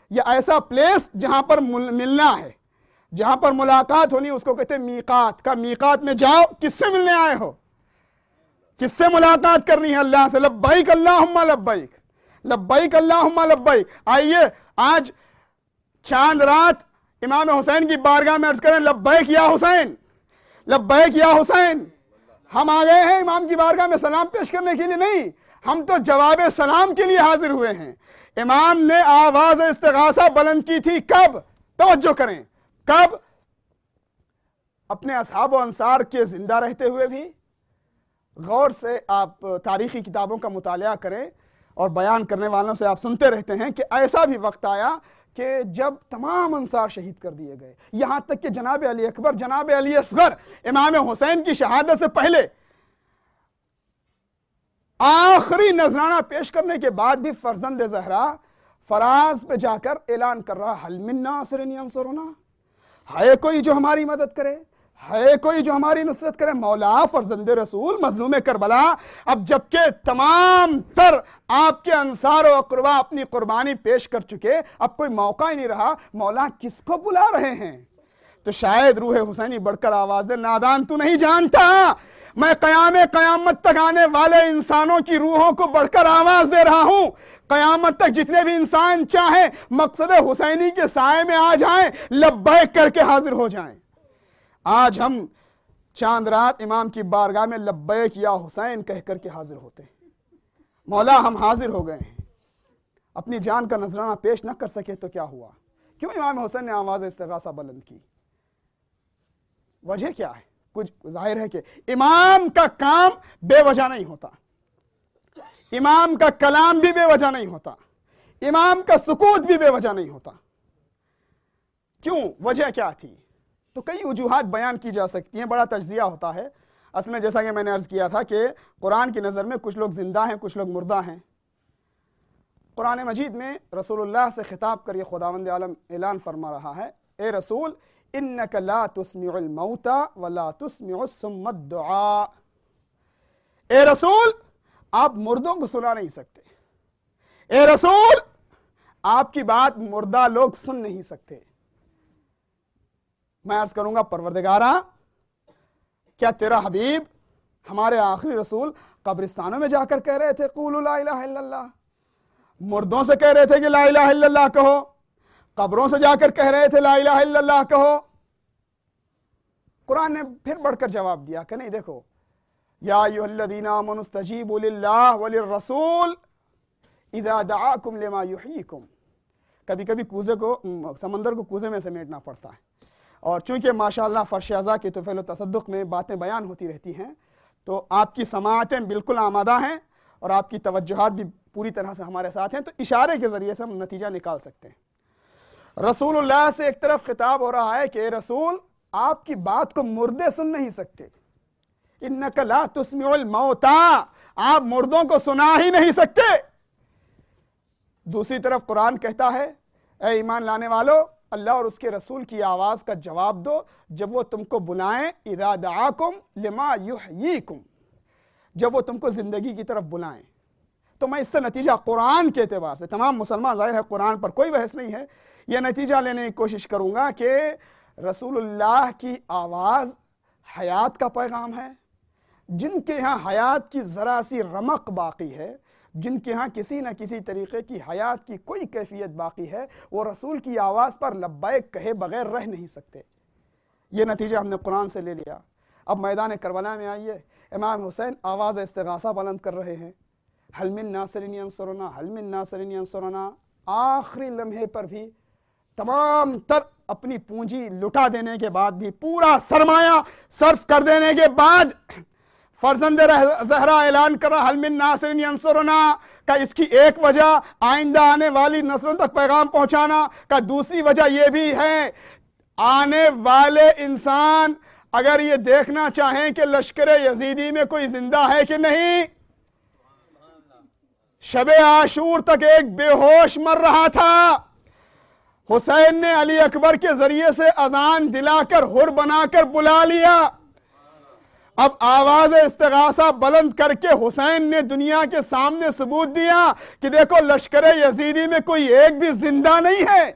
یا ایسا پلیس جہاں پر ملنا ہے، جہاں پر ملاقات ہونی، اس کو کہتے ہیں میقات کا۔ میقات میں جاؤ، کس سے ملنے آئے ہو؟ کس سے ملاقات کرنی ہے؟ اللہ سے۔ لبیک اللہم لبیک، لبیک اللہم لبیک۔ آئیے آج چاند رات امام حسین کی بارگاہ میں عرض کریں لبیک یا حسین، لبیک یا حسین۔ ہم آ گئے ہیں امام کی بارگاہ میں سلام پیش کرنے کے لیے نہیں، ہم تو جواب سلام کے لیے حاضر ہوئے ہیں۔ امام نے آواز استغاثہ بلند کی تھی کب؟ توجہ کریں، کب؟ اپنے اصحاب و انصار کے زندہ رہتے ہوئے بھی۔ غور سے آپ تاریخی کتابوں کا مطالعہ کریں اور بیان کرنے والوں سے آپ سنتے رہتے ہیں کہ ایسا بھی وقت آیا کہ جب تمام انصار شہید کر دیے گئے، یہاں تک کہ جناب علی اکبر، جناب علی اصغر، امام حسین کی شہادت سے پہلے آخری نذرانہ پیش کرنے کے بعد بھی فرزند زہرا فراز پہ جا کر اعلان کر رہا حل من ناصر ینصرنا، ہے کوئی جو ہماری مدد کرے، ہے کوئی جو ہماری نصرت کرے۔ مولا فرزند رسول مظلوم کربلا، اب جبکہ تمام تر آپ کے انصار و اقربا اپنی قربانی پیش کر چکے، اب کوئی موقع ہی نہیں رہا، مولا کس کو بلا رہے ہیں؟ تو شاید روح حسینی بڑھ کر آواز دے، نادان تو نہیں جانتا میں قیام قیامت تک آنے والے انسانوں کی روحوں کو بڑھ کر آواز دے رہا ہوں۔ قیامت تک جتنے بھی انسان چاہیں مقصد حسینی کے سائے میں آ جائیں، لبیک کر کے حاضر ہو جائیں۔ آج ہم چاند رات امام کی بارگاہ میں لبیک یا حسین کہہ کر کے حاضر ہوتے ہیں۔ مولا ہم حاضر ہو گئے ہیں، اپنی جان کا نذرانہ پیش نہ کر سکے تو کیا ہوا؟ کیوں امام حسین نے آواز استغاثہ بلند کی؟ وجہ کیا ہے؟ کچھ ظاہر ہے کہ امام کا کام بے وجہ نہیں ہوتا، امام کا کلام بھی بے وجہ نہیں ہوتا، امام کا سکوت بھی بے وجہ نہیں ہوتا۔ کیوں؟ وجہ کیا تھی؟ تو کئی وجوہات بیان کی جا سکتی ہیں، بڑا تجزیہ ہوتا ہے۔ اصل میں جیسا کہ میں نے عرض کیا تھا کہ قرآن کی نظر میں کچھ لوگ زندہ ہیں، کچھ لوگ مردہ ہیں۔ قرآن مجید میں رسول اللہ سے خطاب کر یہ خداوند عالم اعلان فرما رہا ہے، اے رسول انک لا تسمع الموتى ولا تسمع الصم الدعاء، اے رسول آپ مردوں کو سنا نہیں سکتے، اے رسول آپ کی بات مردہ لوگ سن نہیں سکتے۔ میں عرض کروں گا پروردگارا، کیا تیرا حبیب ہمارے آخری رسول قبرستانوں میں جا کر کہہ رہے تھے قولوا لا الہ الا اللہ؟ مردوں سے کہہ رہے تھے کہ لا الہ الا اللہ کہو؟ قبروں سے جا کر کہہ رہے تھے لا الہ الا اللہ کہو؟ قرآن نے پھر بڑھ کر جواب دیا کہ نہیں، دیکھو یا ایھا الذین آمنوا استجیبوا للہ وللرسول اذا دعاکم لما یحییکم۔ کبھی کبھی کوزے کو، سمندر کو کوزے میں سمیٹنا پڑتا ہے، اور چونکہ ماشاءاللہ فرش ازا کے طفیل و تصدق میں باتیں بیان ہوتی رہتی ہیں تو آپ کی سماعتیں بالکل آمادہ ہیں اور آپ کی توجہات بھی پوری طرح سے ہمارے ساتھ ہیں، تو اشارے کے ذریعے سے ہم نتیجہ نکال سکتے ہیں۔ رسول اللہ سے ایک طرف خطاب ہو رہا ہے کہ اے رسول آپ کی بات کو مردے سن نہیں سکتے، انک لا تسمع الموتى، آپ مردوں کو سنا ہی نہیں سکتے۔ دوسری طرف قرآن کہتا ہے اے ایمان لانے والو، اللہ اور اس کے رسول کی آواز کا جواب دو جب وہ تم کو بلائیں، اذا دعاکم لما یحییکم، جب وہ تم کو زندگی کی طرف بلائیں۔ تو میں اس سے نتیجہ قرآن کے اعتبار سے، تمام مسلمان ظاہر ہے قرآن پر کوئی بحث نہیں ہے، یہ نتیجہ لینے کی کوشش کروں گا کہ رسول اللہ کی آواز حیات کا پیغام ہے۔ جن کے ہاں حیات کی ذرا سی رمق باقی ہے، جن کے ہاں کسی نہ کسی طریقے کی حیات کی کوئی کیفیت باقی ہے، وہ رسول کی آواز پر لبیک کہے بغیر رہ نہیں سکتے۔ یہ نتیجہ ہم نے قرآن سے لے لیا۔ اب میدان کربلا میں آئیے، امام حسین آواز استغاثہ بلند کر رہے ہیں، حل من ناصر ینصرنا، حل من ناصر ینصرنا۔ آخری لمحے پر بھی تمام تر اپنی پونجی لٹا دینے کے بعد بھی، پورا سرمایہ صرف کر دینے کے بعد فرزند زہرا اعلان کر رہا حل من ناصر ینصرنا کا اس کی ایک وجہ آئندہ آنے والی نسلوں تک پیغام پہنچانا کا، دوسری وجہ یہ بھی ہے آنے والے انسان اگر یہ دیکھنا چاہیں کہ لشکر یزیدی میں کوئی زندہ ہے کہ نہیں۔ شب عاشور تک ایک بے ہوش مر رہا تھا، حسین نے علی اکبر کے ذریعے سے اذان دلا کر حر بنا کر بلا لیا، اب آواز استغاثہ بلند کر کے حسین نے دنیا کے سامنے ثبوت دیا کہ دیکھو لشکر یزیدی میں کوئی ایک بھی زندہ نہیں ہے،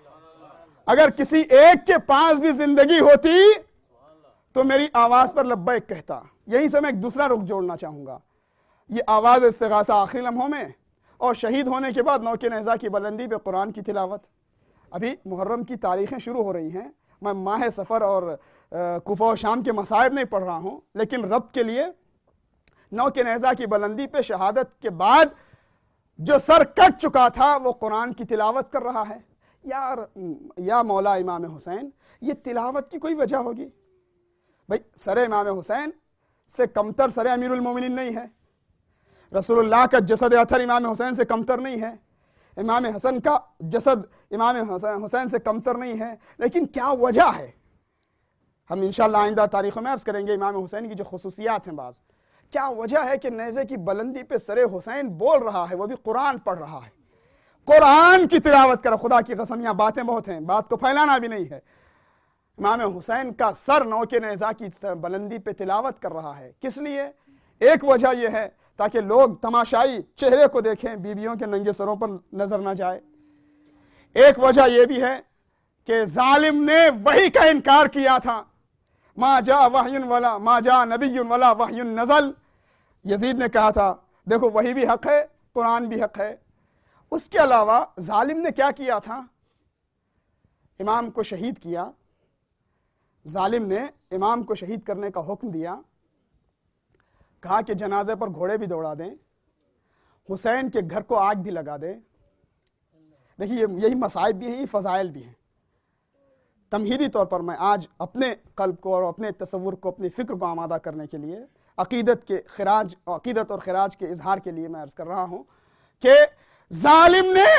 اگر کسی ایک کے پاس بھی زندگی ہوتی تو میری آواز پر لبیک کہتا۔ یہیں سے میں ایک دوسرا رخ جوڑنا چاہوں گا، یہ آواز استغاثہ آخری لمحوں میں اور شہید ہونے کے بعد نوک نیزہ کی بلندی پہ قرآن کی تلاوت۔ ابھی محرم کی تاریخیں شروع ہو رہی ہیں، میں ماہ سفر اور کوفہ و شام کے مصائب نہیں پڑھ رہا ہوں، لیکن رب کے لیے نوک نیزہ کی بلندی پہ شہادت کے بعد جو سر کٹ چکا تھا وہ قرآن کی تلاوت کر رہا ہے۔ یار یا مولا امام حسین، یہ تلاوت کی کوئی وجہ ہوگی؟ بھئی سر امام حسین سے کمتر سر امیر المومنین نہیں ہے، رسول اللہ کا جسد اطہر امام حسین سے کمتر نہیں ہے، امام حسن کا جسد امام حسین سے کمتر نہیں ہے، لیکن کیا وجہ ہے؟ ہم انشاءاللہ آئندہ تاریخوں میں عرض کریں گے امام حسین کی جو خصوصیات ہیں بعض۔ کیا وجہ ہے کہ نیزے کی بلندی پہ سر حسین بول رہا ہے، وہ بھی قرآن پڑھ رہا ہے، قرآن کی تلاوت کر؟ خدا کی قسم یہاں باتیں بہت ہیں، بات کو پھیلانا بھی نہیں ہے۔ امام حسین کا سر نوک نیزہ کی بلندی پہ تلاوت کر رہا ہے، کس لیے؟ ایک وجہ یہ ہے تاکہ لوگ تماشائی چہرے کو دیکھیں، بیویوں کے ننگے سروں پر نظر نہ جائے۔ ایک وجہ یہ بھی ہے کہ ظالم نے وحی کا انکار کیا تھا، ما جاء وحی ولا ما جاء نبی ولا وحی نزل۔ یزید نے کہا تھا دیکھو وحی بھی حق ہے، قرآن بھی حق ہے۔ اس کے علاوہ ظالم نے کیا کیا تھا؟ امام کو شہید کیا، ظالم نے امام کو شہید کرنے کا حکم دیا، کہا کہ جنازے پر گھوڑے بھی دوڑا دیں، حسین کے گھر کو آگ بھی لگا دیں۔ دیکھیے یہی مصائب بھی ہیں، یہ فضائل بھی ہیں۔ تمہیدی طور پر میں آج اپنے قلب کو اور اپنے تصور کو، اپنی فکر کو آمادہ کرنے کے لیے، عقیدت کے خراج عقیدت اور خراج کے اظہار کے لیے میں عرض کر رہا ہوں کہ ظالم نے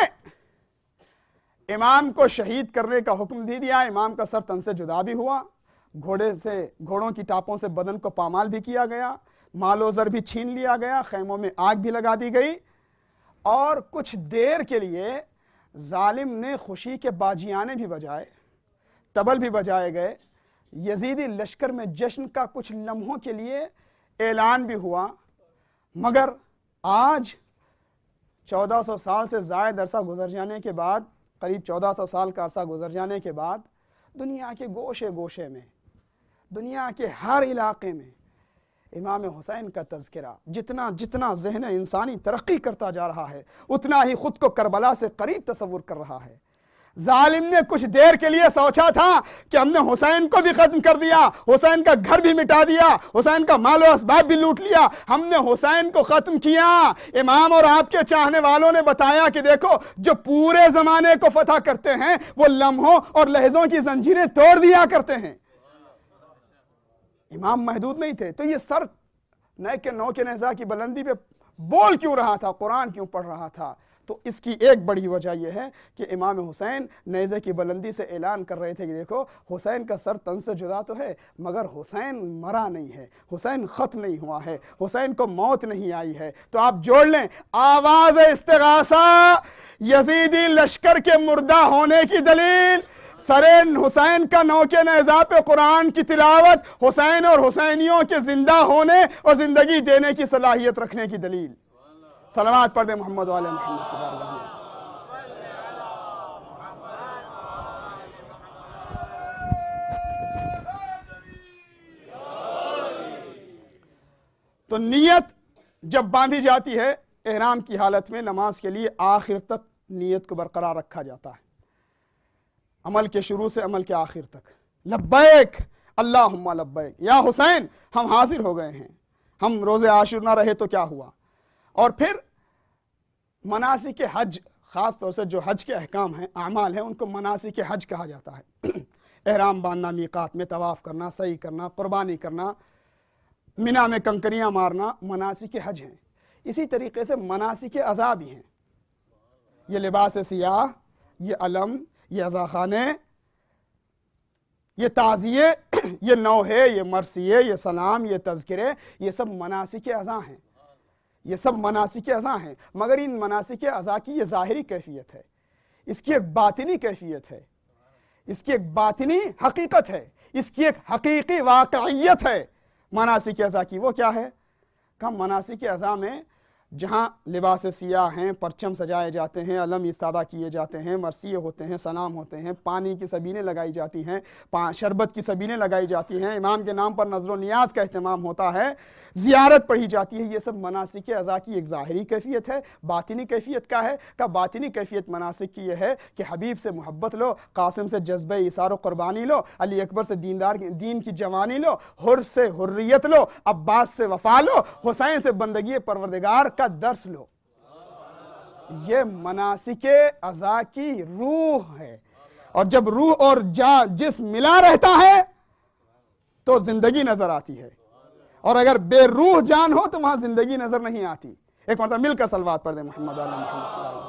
امام کو شہید کرنے کا حکم دے دیا، امام کا سر تن سے جدا بھی ہوا، گھوڑے سے گھوڑوں کی ٹاپوں سے بدن کو پامال بھی کیا گیا، مال و زر بھی چھین لیا گیا، خیموں میں آگ بھی لگا دی گئی، اور کچھ دیر کے لیے ظالم نے خوشی کے باجیانے بھی بجائے، طبل بھی بجائے گئے، یزیدی لشکر میں جشن کا کچھ لمحوں کے لیے اعلان بھی ہوا، مگر آج چودہ سو سال سے زائد عرصہ گزر جانے کے بعد، قریب چودہ سو سال کا عرصہ گزر جانے کے بعد، دنیا کے گوشے گوشے میں، دنیا کے ہر علاقے میں امام حسین کا تذکرہ، جتنا جتنا ذہن انسانی ترقی کرتا جا رہا ہے اتنا ہی خود کو کربلا سے قریب تصور کر رہا ہے۔ ظالم نے کچھ دیر کے لیے سوچا تھا کہ ہم نے حسین کو بھی ختم کر دیا، حسین کا گھر بھی مٹا دیا، حسین کا مال و اسباب بھی لوٹ لیا، ہم نے حسین کو ختم کیا۔ امام اور آپ کے چاہنے والوں نے بتایا کہ دیکھو جو پورے زمانے کو فتح کرتے ہیں وہ لمحوں اور لحظوں کی زنجیریں توڑ دیا کرتے ہیں۔ امام محدود نہیں تھے، تو یہ سر نوک نوک نیزہ کی بلندی پہ بول کیوں رہا تھا، قرآن کیوں پڑھ رہا تھا؟ تو اس کی ایک بڑی وجہ یہ ہے کہ امام حسین نیزے کی بلندی سے اعلان کر رہے تھے کہ دیکھو حسین کا سر تن سے جدا تو ہے مگر حسین مرا نہیں ہے، حسین ختم نہیں ہوا ہے، حسین کو موت نہیں آئی ہے۔ تو آپ جوڑ لیں، آواز استغاثہ یزیدی لشکر کے مردہ ہونے کی دلیل، سر حسین کا نوک نیزہ پہ قرآن کی تلاوت حسین اور حسینیوں کے زندہ ہونے اور زندگی دینے کی صلاحیت رکھنے کی دلیل۔ صلوات پڑھ دیں محمد و آل محمد کی بارگاہ میں۔ تو نیت جب باندھی جاتی ہے احرام کی حالت میں، نماز کے لیے آخر تک نیت کو برقرار رکھا جاتا ہے، عمل کے شروع سے عمل کے آخر تک۔ لبیک اللہم لبیک، یا حسین ہم حاضر ہو گئے ہیں، ہم روزے عاشور نہ رہے تو کیا ہوا؟ اور پھر مناسک حج، خاص طور سے جو حج کے احکام ہیں، اعمال ہیں، ان کو مناسک حج کہا جاتا ہے۔ احرام باندھنا، میقات میں طواف کرنا، سعی کرنا، قربانی کرنا، منی میں کنکریاں مارنا، مناسک حج ہیں۔ اسی طریقے سے مناسک عزا بھی ہیں، یہ لباس سیاہ، یہ علم، یہ عزاخانے، یہ تعزیے، یہ نوحے، یہ مرثیے، یہ سلام، یہ تذکرے، یہ سب مناسک عزا ہیں، یہ سب مناسک عزا ہیں۔ مگر ان مناسک عزا کی یہ ظاہری کیفیت ہے، اس کی ایک باطنی کیفیت ہے، اس کی ایک باطنی حقیقت ہے، اس کی ایک حقیقی واقعیت ہے۔ مناسک اعضاء کی، وہ کیا ہے؟ کہ مناسک اعضاء میں جہاں لباس سیاہ ہیں، پرچم سجائے جاتے ہیں، علم استادہ کیے جاتے ہیں، مرثیے ہوتے ہیں، سلام ہوتے ہیں، پانی کی سبیلیں لگائی جاتی ہیں، شربت کی سبیلیں لگائی جاتی ہیں، امام کے نام پر نظر و نیاز کا اہتمام ہوتا ہے، زیارت پڑھی جاتی ہے، یہ سب مناسک اعضاء کی ایک ظاہری کیفیت ہے۔ باطنی کیفیت کا ہے کہ باطنی کیفیت مناسک کی یہ ہے کہ حبیب سے محبت لو، قاسم سے جذبہ ایثار و قربانی لو، علی اکبر سے دیندار دین کی جوانی لو، حر سے حریت لو، عباس سے وفا لو، حسین سے بندگی پروردگار کا درس لو۔ یہ مناسک اعضاء کی روح ہے، اور جب روح اور جان جسم ملا رہتا ہے تو زندگی نظر آتی ہے، اور اگر بے روح جان ہو تو وہاں زندگی نظر نہیں آتی۔ ایک مرتبہ مل کر صلوات پڑھ دیں محمد علی محمد۔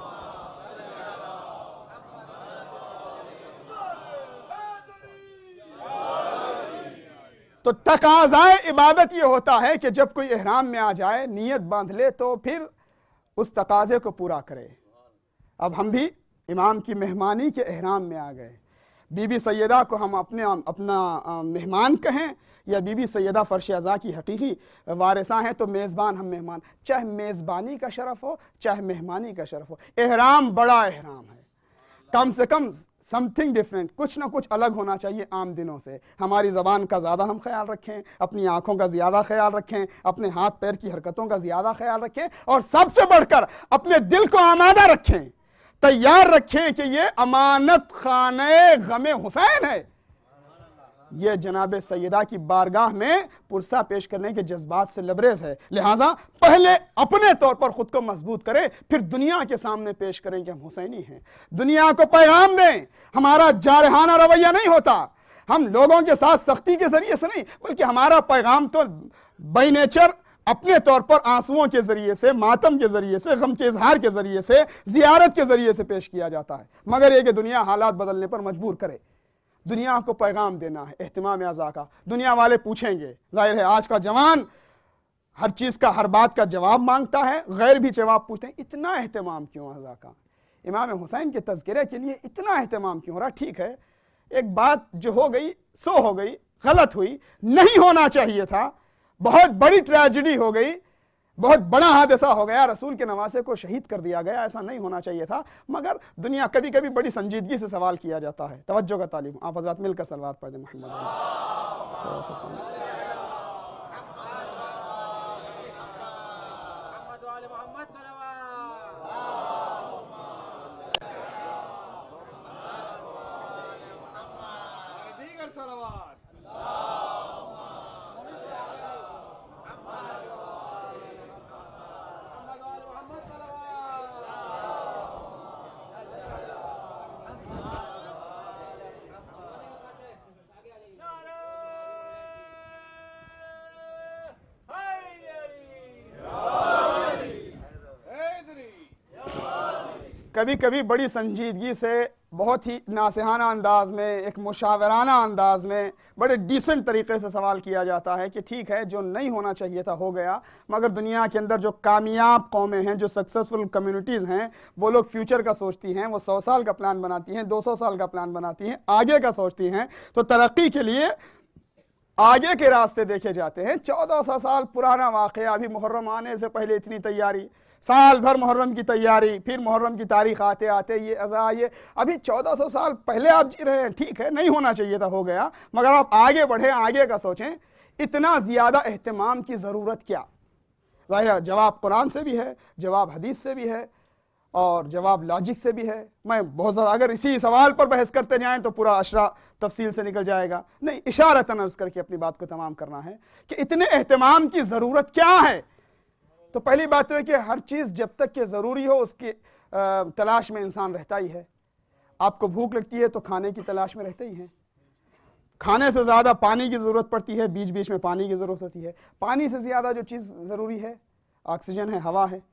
تو تقاضائے عبادت یہ ہوتا ہے کہ جب کوئی احرام میں آ جائے، نیت باندھ لے تو پھر اس تقاضے کو پورا کرے۔ اب ہم بھی امام کی مہمانی کے احرام میں آ گئے، بی بی سیدہ کو ہم اپنے اپنا مہمان کہیں یا بی بی سیدہ فرش اعضاء کی حقیقی وارثہ ہیں تو میزبان ہم مہمان، چاہے میزبانی کا شرف ہو چاہے مہمانی کا شرف ہو، احرام بڑا احرام ہے، کم سے کم سم تھنگ ڈفرینٹ، کچھ نہ کچھ الگ ہونا چاہیے عام دنوں سے۔ ہماری زبان کا زیادہ ہم خیال رکھیں، اپنی آنکھوں کا زیادہ خیال رکھیں، اپنے ہاتھ پیر کی حرکتوں کا زیادہ خیال رکھیں، اور سب سے بڑھ کر اپنے دل کو آمادہ رکھیں، تیار رکھیں کہ یہ امانت خانہ غم حسین ہے۔ یہ جناب سیدہ کی بارگاہ میں پرسہ پیش کرنے کے جذبات سے لبریز ہے، لہٰذا پہلے اپنے طور پر خود کو مضبوط کریں، پھر دنیا کے سامنے پیش کریں کہ ہم حسینی ہیں، دنیا کو پیغام دیں۔ ہمارا جارحانہ رویہ نہیں ہوتا، ہم لوگوں کے ساتھ سختی کے ذریعے سے نہیں، بلکہ ہمارا پیغام تو بائی نیچر اپنے طور پر آنسوؤں کے ذریعے سے، ماتم کے ذریعے سے، غم کے اظہار کے ذریعے سے، زیارت کے ذریعے سے پیش کیا جاتا ہے، مگر یہ کہ دنیا حالات بدلنے پر مجبور کرے۔ دنیا کو پیغام دینا ہے اہتمام اعضاء کا۔ دنیا والے پوچھیں گے، ظاہر ہے آج کا جوان ہر چیز کا، ہر بات کا جواب مانگتا ہے، غیر بھی جواب پوچھتے ہیں، اتنا اہتمام کیوں اعضاء کا؟ امام حسین کے تذکرے کے لیے اتنا اہتمام کیوں ہو رہا؟ ٹھیک ہے، ایک بات جو ہو گئی سو ہو گئی، غلط ہوئی، نہیں ہونا چاہیے تھا، بہت بڑی ٹریجڈی ہو گئی، بہت بڑا حادثہ ہو گیا، رسول کے نواسے کو شہید کر دیا گیا، ایسا نہیں ہونا چاہیے تھا، مگر دنیا کبھی کبھی بڑی سنجیدگی سے سوال کیا جاتا ہے۔ توجہ کا طالب، آپ حضرات مل کر صلوات پڑھ دیں محمد دیگر صلوات۔ کبھی کبھی بڑی سنجیدگی سے، بہت ہی ناصحانہ انداز میں، ایک مشاورانہ انداز میں، بڑے ڈیسنٹ طریقے سے سوال کیا جاتا ہے کہ ٹھیک ہے جو نہیں ہونا چاہیے تھا ہو گیا، مگر دنیا کے اندر جو کامیاب قومیں ہیں، جو سکسسفل کمیونٹیز ہیں، وہ لوگ فیوچر کا سوچتی ہیں، وہ سو سال کا پلان بناتی ہیں، دو سو سال کا پلان بناتی ہیں، آگے کا سوچتی ہیں، تو ترقی کے لیے آگے کے راستے دیکھے جاتے ہیں۔ چودہ سو سال پرانا واقعہ، ابھی محرم آنے سے پہلے اتنی تیاری، سال بھر محرم کی تیاری، پھر محرم کی تاریخ آتے آتے یہ اعضاء، یہ ابھی چودہ سو سال پہلے آپ جی رہے ہیں، ٹھیک ہے نہیں ہونا چاہیے تھا ہو گیا، مگر آپ آگے بڑھیں، آگے کا سوچیں، اتنا زیادہ اہتمام کی ضرورت کیا؟ ظاہر ہے جواب قرآن سے بھی ہے، جواب حدیث سے بھی ہے، اور جواب لاجک سے بھی ہے۔ میں بہت زیادہ اگر اسی سوال پر بحث کرتے جائیں تو پورا اشرا تفصیل سے نکل جائے گا، نہیں، اشارتاً عرض کر کے اپنی بات کو تمام کرنا ہے کہ اتنے اہتمام کی ضرورت کیا ہے۔ تو پہلی بات تو ہے کہ ہر چیز جب تک کہ ضروری ہو اس کی تلاش میں انسان رہتا ہی ہے۔ آپ کو بھوک لگتی ہے تو کھانے کی تلاش میں رہتے ہی ہیں، کھانے سے زیادہ پانی کی ضرورت پڑتی ہے، بیچ بیچ میں پانی کی ضرورت ہوتی ہے، پانی سے زیادہ جو چیز ضروری ہے آکسیجن ہے، ہوا ہے۔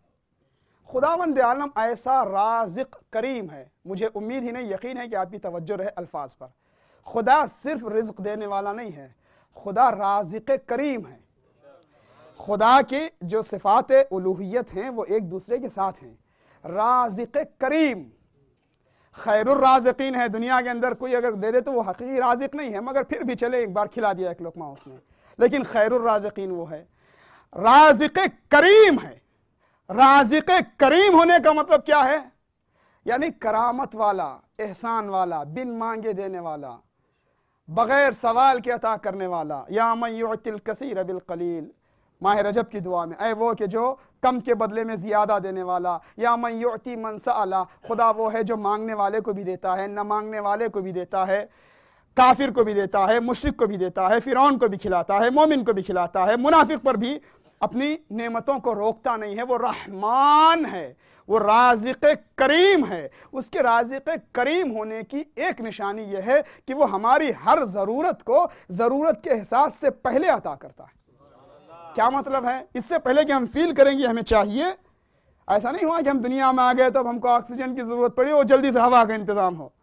خداوند عالم ایسا رازق کریم ہے، مجھے امید ہی نہیں یقین ہے کہ آپ کی توجہ رہے الفاظ پر، خدا صرف رزق دینے والا نہیں ہے، خدا رازق کریم ہے۔ خدا کی جو صفات الوہیت ہیں وہ ایک دوسرے کے ساتھ ہیں۔ رازق کریم، خیر الرازقین ہے، دنیا کے اندر کوئی اگر دے دے تو وہ حقیقی رازق نہیں ہے، مگر پھر بھی چلے ایک بار کھلا دیا ایک لقمہ اس نے، لیکن خیر الرازقین وہ ہے، رازق کریم ہے۔ رازق کریم ہونے کا مطلب کیا ہے؟ یعنی کرامت والا، احسان والا، بن مانگے دینے والا، بغیر سوال کے عطا کرنے والا۔ یا من یعطی الکثیر بالقلیل، ماہ رجب کی دعا میں، اے وہ کہ جو کم کے بدلے میں زیادہ دینے والا۔ یا من یعطی من سأل، خدا وہ ہے جو مانگنے والے کو بھی دیتا ہے، نہ مانگنے والے کو بھی دیتا ہے، کافر کو بھی دیتا ہے، مشرک کو بھی دیتا ہے، فرعون کو بھی کھلاتا ہے، مومن کو بھی کھلاتا ہے، منافق پر بھی اپنی نعمتوں کو روکتا نہیں ہے۔ وہ رحمان ہے، وہ رازق کریم ہے۔ اس کے رازق کریم ہونے کی ایک نشانی یہ ہے کہ وہ ہماری ہر ضرورت کو ضرورت کے احساس سے پہلے عطا کرتا ہے۔ کیا مطلب ہے؟ اس سے پہلے کہ ہم فیل کریں گے ہمیں چاہیے، ایسا نہیں ہوا کہ ہم دنیا میں آ گئے تو اب ہم کو آکسیجن کی ضرورت پڑی اور جلدی سے ہوا کا انتظام ہو،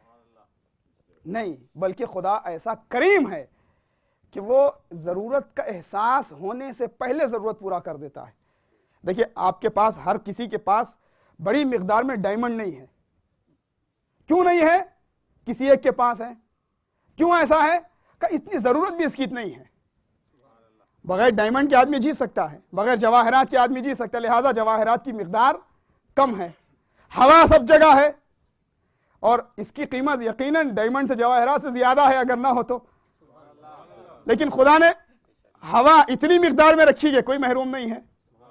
نہیں، بلکہ خدا ایسا کریم ہے کہ وہ ضرورت کا احساس ہونے سے پہلے ضرورت پورا کر دیتا ہے۔ دیکھیے، آپ کے پاس، ہر کسی کے پاس بڑی مقدار میں ڈائمنڈ نہیں ہے۔ کیوں نہیں ہے؟ کسی ایک کے پاس ہے۔ کیوں ایسا ہے؟ کہ اتنی ضرورت بھی اس کی اتنی ہے۔ بغیر ڈائمنڈ کے آدمی جی سکتا ہے، بغیر جواہرات کے آدمی جی سکتا ہے، لہٰذا جواہرات کی مقدار کم ہے۔ ہوا سب جگہ ہے اور اس کی قیمت یقیناً ڈائمنڈ سے، جواہرات سے زیادہ ہے اگر نہ ہو تو، لیکن خدا نے ہوا اتنی مقدار میں رکھی ہے، کوئی محروم نہیں ہے۔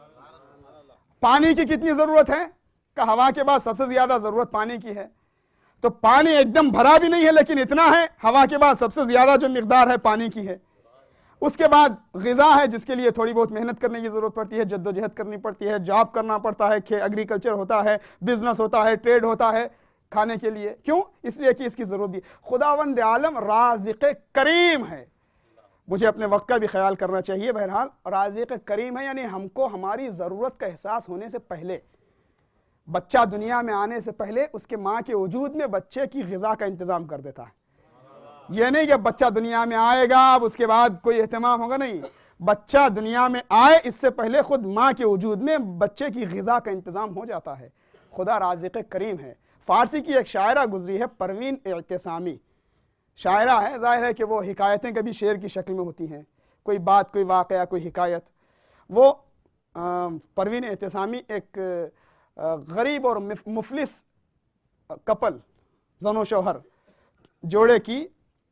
پانی کی کتنی ضرورت ہے؟ کہ ہوا کے بعد سب سے زیادہ ضرورت پانی کی ہے، تو پانی ایک دم بھرا بھی نہیں ہے لیکن اتنا ہے، ہوا کے بعد سب سے زیادہ جو مقدار ہے پانی کی ہے۔ اس کے بعد غذا ہے جس کے لیے تھوڑی بہت محنت کرنے کی ضرورت پڑتی ہے، جد و جہد کرنی پڑتی ہے، جاب کرنا پڑتا ہے، ایگریکلچر ہوتا ہے، بزنس ہوتا ہے، ٹریڈ ہوتا ہے کھانے کے لیے۔ کیوں؟ اس لیے کہ اس کی ضرورت بھی۔ خداوند عالم رازق کریم ہے۔ مجھے اپنے وقت کا بھی خیال کرنا چاہیے۔ بہرحال رازق کریم ہے، یعنی ہم کو ہماری ضرورت کا احساس ہونے سے پہلے، بچہ دنیا میں آنے سے پہلے اس کے ماں کے وجود میں بچے کی غذا کا انتظام کر دیتا ہے۔ یہ نہیں کہ بچہ دنیا میں آئے گا اب اس کے بعد کوئی اہتمام ہوگا، نہیں، بچہ دنیا میں آئے اس سے پہلے خود ماں کے وجود میں بچے کی غذا کا انتظام ہو جاتا ہے۔ خدا رازق کریم ہے۔ فارسی کی ایک شاعرہ گزری ہے، پروین اعتصامی شاعرہ ہے، ظاہر ہے کہ وہ حکایتیں کبھی شعر کی شکل میں ہوتی ہیں، کوئی بات، کوئی واقعہ، کوئی حکایت۔ وہ پروین اعتصامی ایک غریب اور مفلس کپل، زن و شوہر جوڑے کی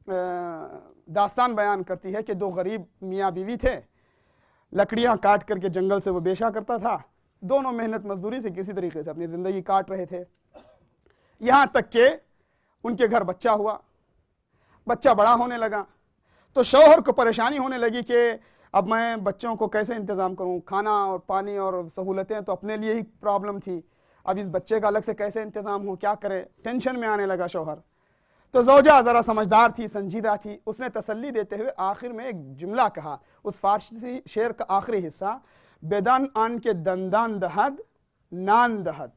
داستان بیان کرتی ہے کہ دو غریب میاں بیوی تھے، لکڑیاں کاٹ کر کے جنگل سے وہ بیچا کرتا تھا، دونوں محنت مزدوری سے کسی طریقے سے اپنی زندگی کاٹ رہے تھے، یہاں تک کہ ان کے گھر بچہ ہوا۔ بچہ بڑا ہونے لگا تو شوہر کو پریشانی ہونے لگی کہ اب میں بچوں کو کیسے انتظام کروں، کھانا اور پانی اور سہولتیں تو اپنے لیے ہی پرابلم تھی، اب اس بچے کا الگ سے کیسے انتظام ہو، کیا کرے، ٹینشن میں آنے لگا شوہر۔ تو زوجہ ذرا سمجھدار تھی، سنجیدہ تھی، اس نے تسلی دیتے ہوئے آخر میں ایک جملہ کہا، اس فارسی شعر کا آخری حصہ، بیدان آن کے دندان دہد نان دہد،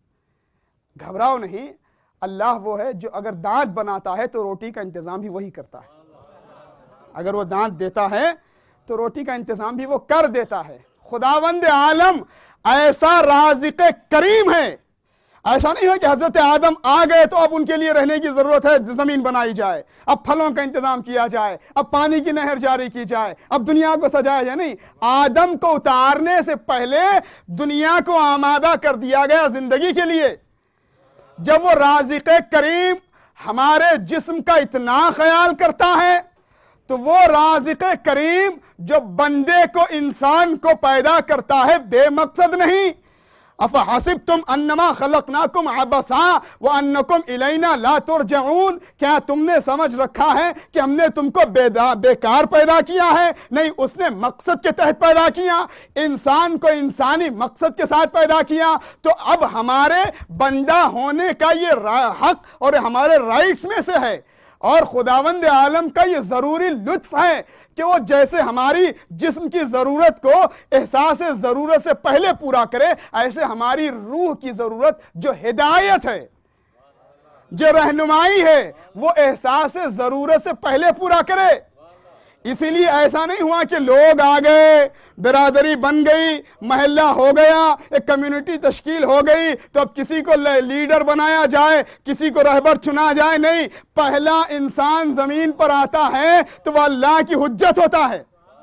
گھبراؤ نہیں، اللہ وہ ہے جو اگر دانت بناتا ہے تو روٹی کا انتظام بھی وہی کرتا ہے، اگر وہ دانت دیتا ہے تو روٹی کا انتظام بھی وہ کر دیتا ہے۔ خداوند عالم ایسا رازق کریم ہے، ایسا نہیں ہے کہ حضرت آدم آ گئے تو اب ان کے لیے رہنے کی ضرورت ہے، زمین بنائی جائے، اب پھلوں کا انتظام کیا جائے، اب پانی کی نہر جاری کی جائے، اب دنیا کو سجایا جائے، نہیں، آدم کو اتارنے سے پہلے دنیا کو آمادہ کر دیا گیا زندگی کے لیے۔ جب وہ رازق کریم ہمارے جسم کا اتنا خیال کرتا ہے تو وہ رازق کریم جو بندے کو، انسان کو پیدا کرتا ہے بے مقصد نہیں۔ افحسبتم انما خلقناکم عبثا وانکم الینا لا ترجعون، کیا تم نے سمجھ رکھا ہے کہ ہم نے تم کو بیکار پیدا کیا ہے؟ نہیں، اس نے مقصد کے تحت پیدا کیا، انسان کو انسانی مقصد کے ساتھ پیدا کیا۔ تو اب ہمارے بندہ ہونے کا یہ حق اور ہمارے رائٹس میں سے ہے، اور خداوند عالم کا یہ ضروری لطف ہے کہ وہ جیسے ہماری جسم کی ضرورت کو احساس ضرورت سے پہلے پورا کرے، ایسے ہماری روح کی ضرورت جو ہدایت ہے، جو رہنمائی ہے، وہ احساس ضرورت سے پہلے پورا کرے۔ اسی لیے ایسا نہیں ہوا کہ لوگ آ گئے، برادری بن گئی، محلہ ہو گیا، ایک کمیونٹی تشکیل ہو گئی تو اب کسی کو لیڈر بنایا جائے، کسی کو رہبر چنا جائے، نہیں، پہلا انسان زمین پر آتا ہے تو وہ اللہ کی حجت ہوتا ہے۔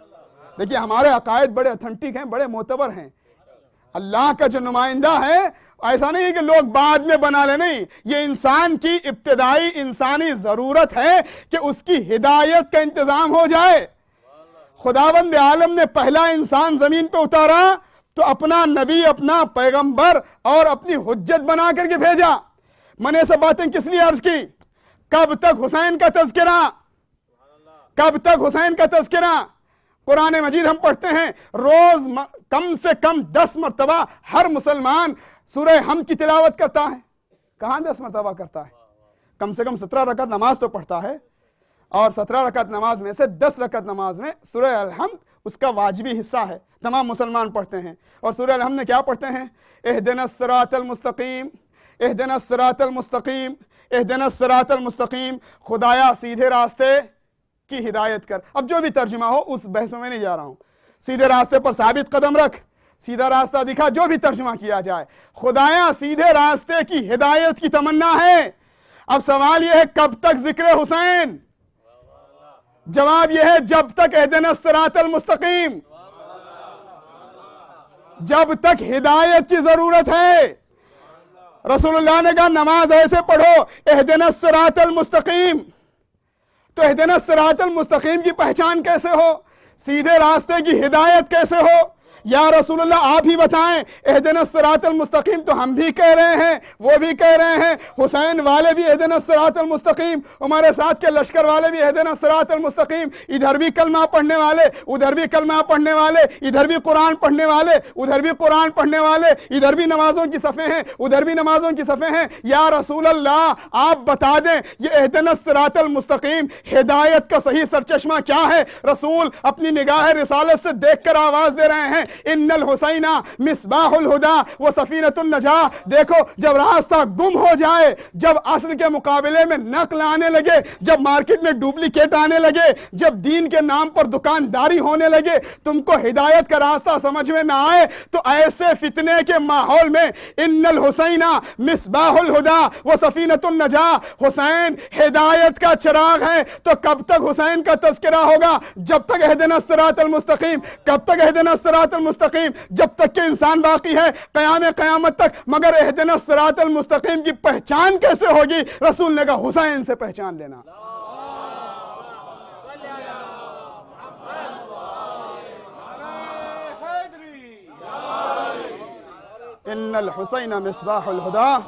دیکھیے ہمارے عقائد بڑے اتھینٹک ہیں، بڑے معتبر ہیں. اللہ کا جو نمائندہ ہے ایسا نہیں ہے کہ لوگ بعد میں بنا لیں، نہیں، یہ انسان کی ابتدائی انسانی ضرورت ہے کہ اس کی ہدایت کا انتظام ہو جائے. خداوند عالم نے پہلا انسان زمین پہ اتارا تو اپنا نبی، اپنا پیغمبر اور اپنی حجت بنا کر کے بھیجا. میں نے سب باتیں کس لیے عرض کی؟ کب تک حسین کا تذکرہ، کب تک حسین کا تذکرہ. قرآن مجید ہم پڑھتے ہیں روز کم سے کم دس مرتبہ ہر مسلمان سورہ حمد کی تلاوت کرتا ہے. کہاں دس مرتبہ کرتا ہے؟ کم سے کم سترہ رکعت نماز تو پڑھتا ہے، اور سترہ رکعت نماز میں سے دس رکعت نماز میں سورہ الحمد اس کا واجبی حصہ ہے، تمام مسلمان پڑھتے ہیں. اور سورہ الحمد میں کیا پڑھتے ہیں؟ اہدنا الصراط المستقیم، اہدنا الصراط المستقیم، اہدنا الصراط المستقیم. خدایا سیدھے راستے کی ہدایت کر. اب جو بھی ترجمہ ہو اس بحث میں میں نہیں جا رہا ہوں. سیدھے راستے پر ثابت قدم رکھ، سیدھا راستہ دکھا، جو بھی ترجمہ کیا جائے. خدایا سیدھے راستے کی ہدایت کی تمنا ہے. اب سوال یہ ہے کب تک ذکر حسین؟ جواب یہ ہے جب تک اہدنا الصراط المستقیم، جب تک ہدایت کی ضرورت ہے. رسول اللہ نے کہا نماز ایسے پڑھو اہدنا الصراط المستقیم. تو اہدنا الصراط المستقیم کی پہچان کیسے ہو؟ سیدھے راستے کی ہدایت کیسے ہو؟ یا رسول اللہ آپ ہی بتائیں. اہدنا الصراط المستقیم تو ہم بھی کہہ رہے ہیں، وہ بھی کہہ رہے ہیں، حسین والے بھی اہدنا الصراط المستقیم، ہمارے ساتھ کے لشکر والے بھی اہدنا الصراط المستقیم. ادھر بھی کلمہ پڑھنے والے، ادھر بھی کلمہ پڑھنے والے، ادھر بھی قرآن پڑھنے والے، ادھر بھی قرآن پڑھنے والے، ادھر بھی نمازوں کی صفیں ہیں، ادھر بھی نمازوں کی صفیں ہیں. یا رسول اللہ آپ بتا دیں یہ اہدنا الصراط المستقیم ہدایت کا صحیح سرچشمہ کیا ہے؟ رسول اپنی نگاہ رسالت سے دیکھ کر آواز دے رہے ہیں ان الحسین مصباح الہدی و سفینۃ النجاہ. دیکھو جب راستہ گم ہو جائے، جب اصل کے مقابلے میں نقل آنے لگے، جب مارکیٹ میں ڈپلیکیٹ آنے لگے، جب دین کے نام پر دکانداری ہونے لگے، تم کو ہدایت کا راستہ سمجھ میں نہ آئے، تو ایسے فتنے کے ماحول میں ان الحسین مصباح الہدی و سفینۃ النجاہ، حسین ہدایت کا چراغ ہے. تو کب تک حسین کا تذکرہ ہوگا؟ جب تک اہدنا الصراط المستقیم. کب تک اہدنا الصراط المستقیم؟ جب تک کہ انسان باقی ہے قیام قیامت تک. مگر اہدنا الصراط المستقیم کی پہچان کیسے ہوگی؟ رسول نے کہا حسین سے پہچان لینا. ان الحسین مصباح الہدی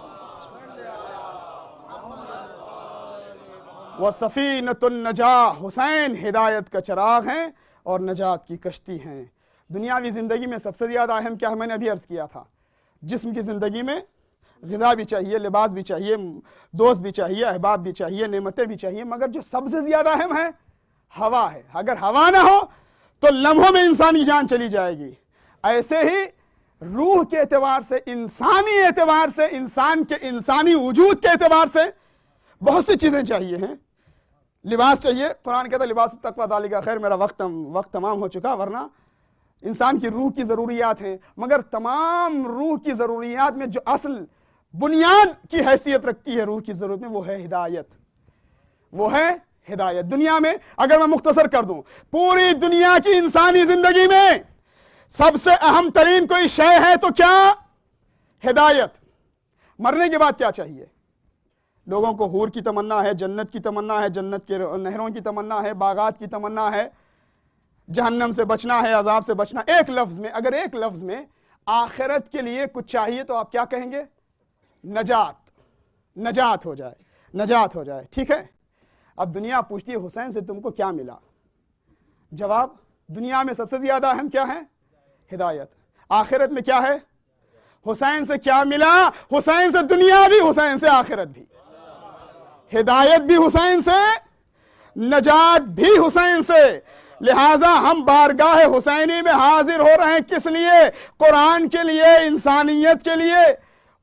وسفینۃ النجاہ. حسین ہدایت کا چراغ ہیں اور نجات کی کشتی ہیں. دنیاوی زندگی میں سب سے زیادہ اہم کیا ہے؟ میں نے ابھی عرض کیا تھا، جسم کی زندگی میں غذا بھی چاہیے، لباس بھی چاہیے، دوست بھی چاہیے، احباب بھی چاہیے، نعمتیں بھی چاہیے، مگر جو سب سے زیادہ اہم ہے ہوا ہے. اگر ہوا نہ ہو تو لمحوں میں انسان کی جان چلی جائے گی. ایسے ہی روح کے اعتبار سے، انسانی اعتبار سے، انسان کے انسانی وجود کے اعتبار سے بہت سی چیزیں چاہیے ہیں. لباس چاہیے، قرآن کہتا ہے لباس التقویٰ ذالک خیر. میرا وقت وقت تمام ہو چکا، ورنہ انسان کی روح کی ضروریات ہیں، مگر تمام روح کی ضروریات میں جو اصل بنیاد کی حیثیت رکھتی ہے روح کی ضرورت میں، وہ ہے ہدایت. وہ ہے ہدایت. دنیا میں اگر میں مختصر کر دوں، پوری دنیا کی انسانی زندگی میں سب سے اہم ترین کوئی شے ہے تو کیا؟ ہدایت. مرنے کے بعد کیا چاہیے؟ لوگوں کو حور کی تمنا ہے، جنت کی تمنا ہے، جنت کے نہروں کی تمنا ہے، باغات کی تمنا ہے، جہنم سے بچنا ہے، عذاب سے بچنا. ایک لفظ میں، اگر ایک لفظ میں آخرت کے لیے کچھ چاہیے تو آپ کیا کہیں گے؟ نجات. نجات ہو جائے، نجات ہو جائے. ٹھیک ہے. اب دنیا پوچھتی ہے حسین سے تم کو کیا ملا؟ جواب دنیا میں سب سے زیادہ اہم کیا ہے؟ ہدایت. آخرت میں کیا ہے؟ حسین سے کیا ملا؟ حسین سے دنیا بھی، حسین سے آخرت بھی. ہدایت بھی حسین سے، نجات بھی حسین سے. لہٰذا ہم بارگاہ حسینی میں حاضر ہو رہے ہیں. کس لیے؟ قرآن کے لیے، انسانیت کے لیے.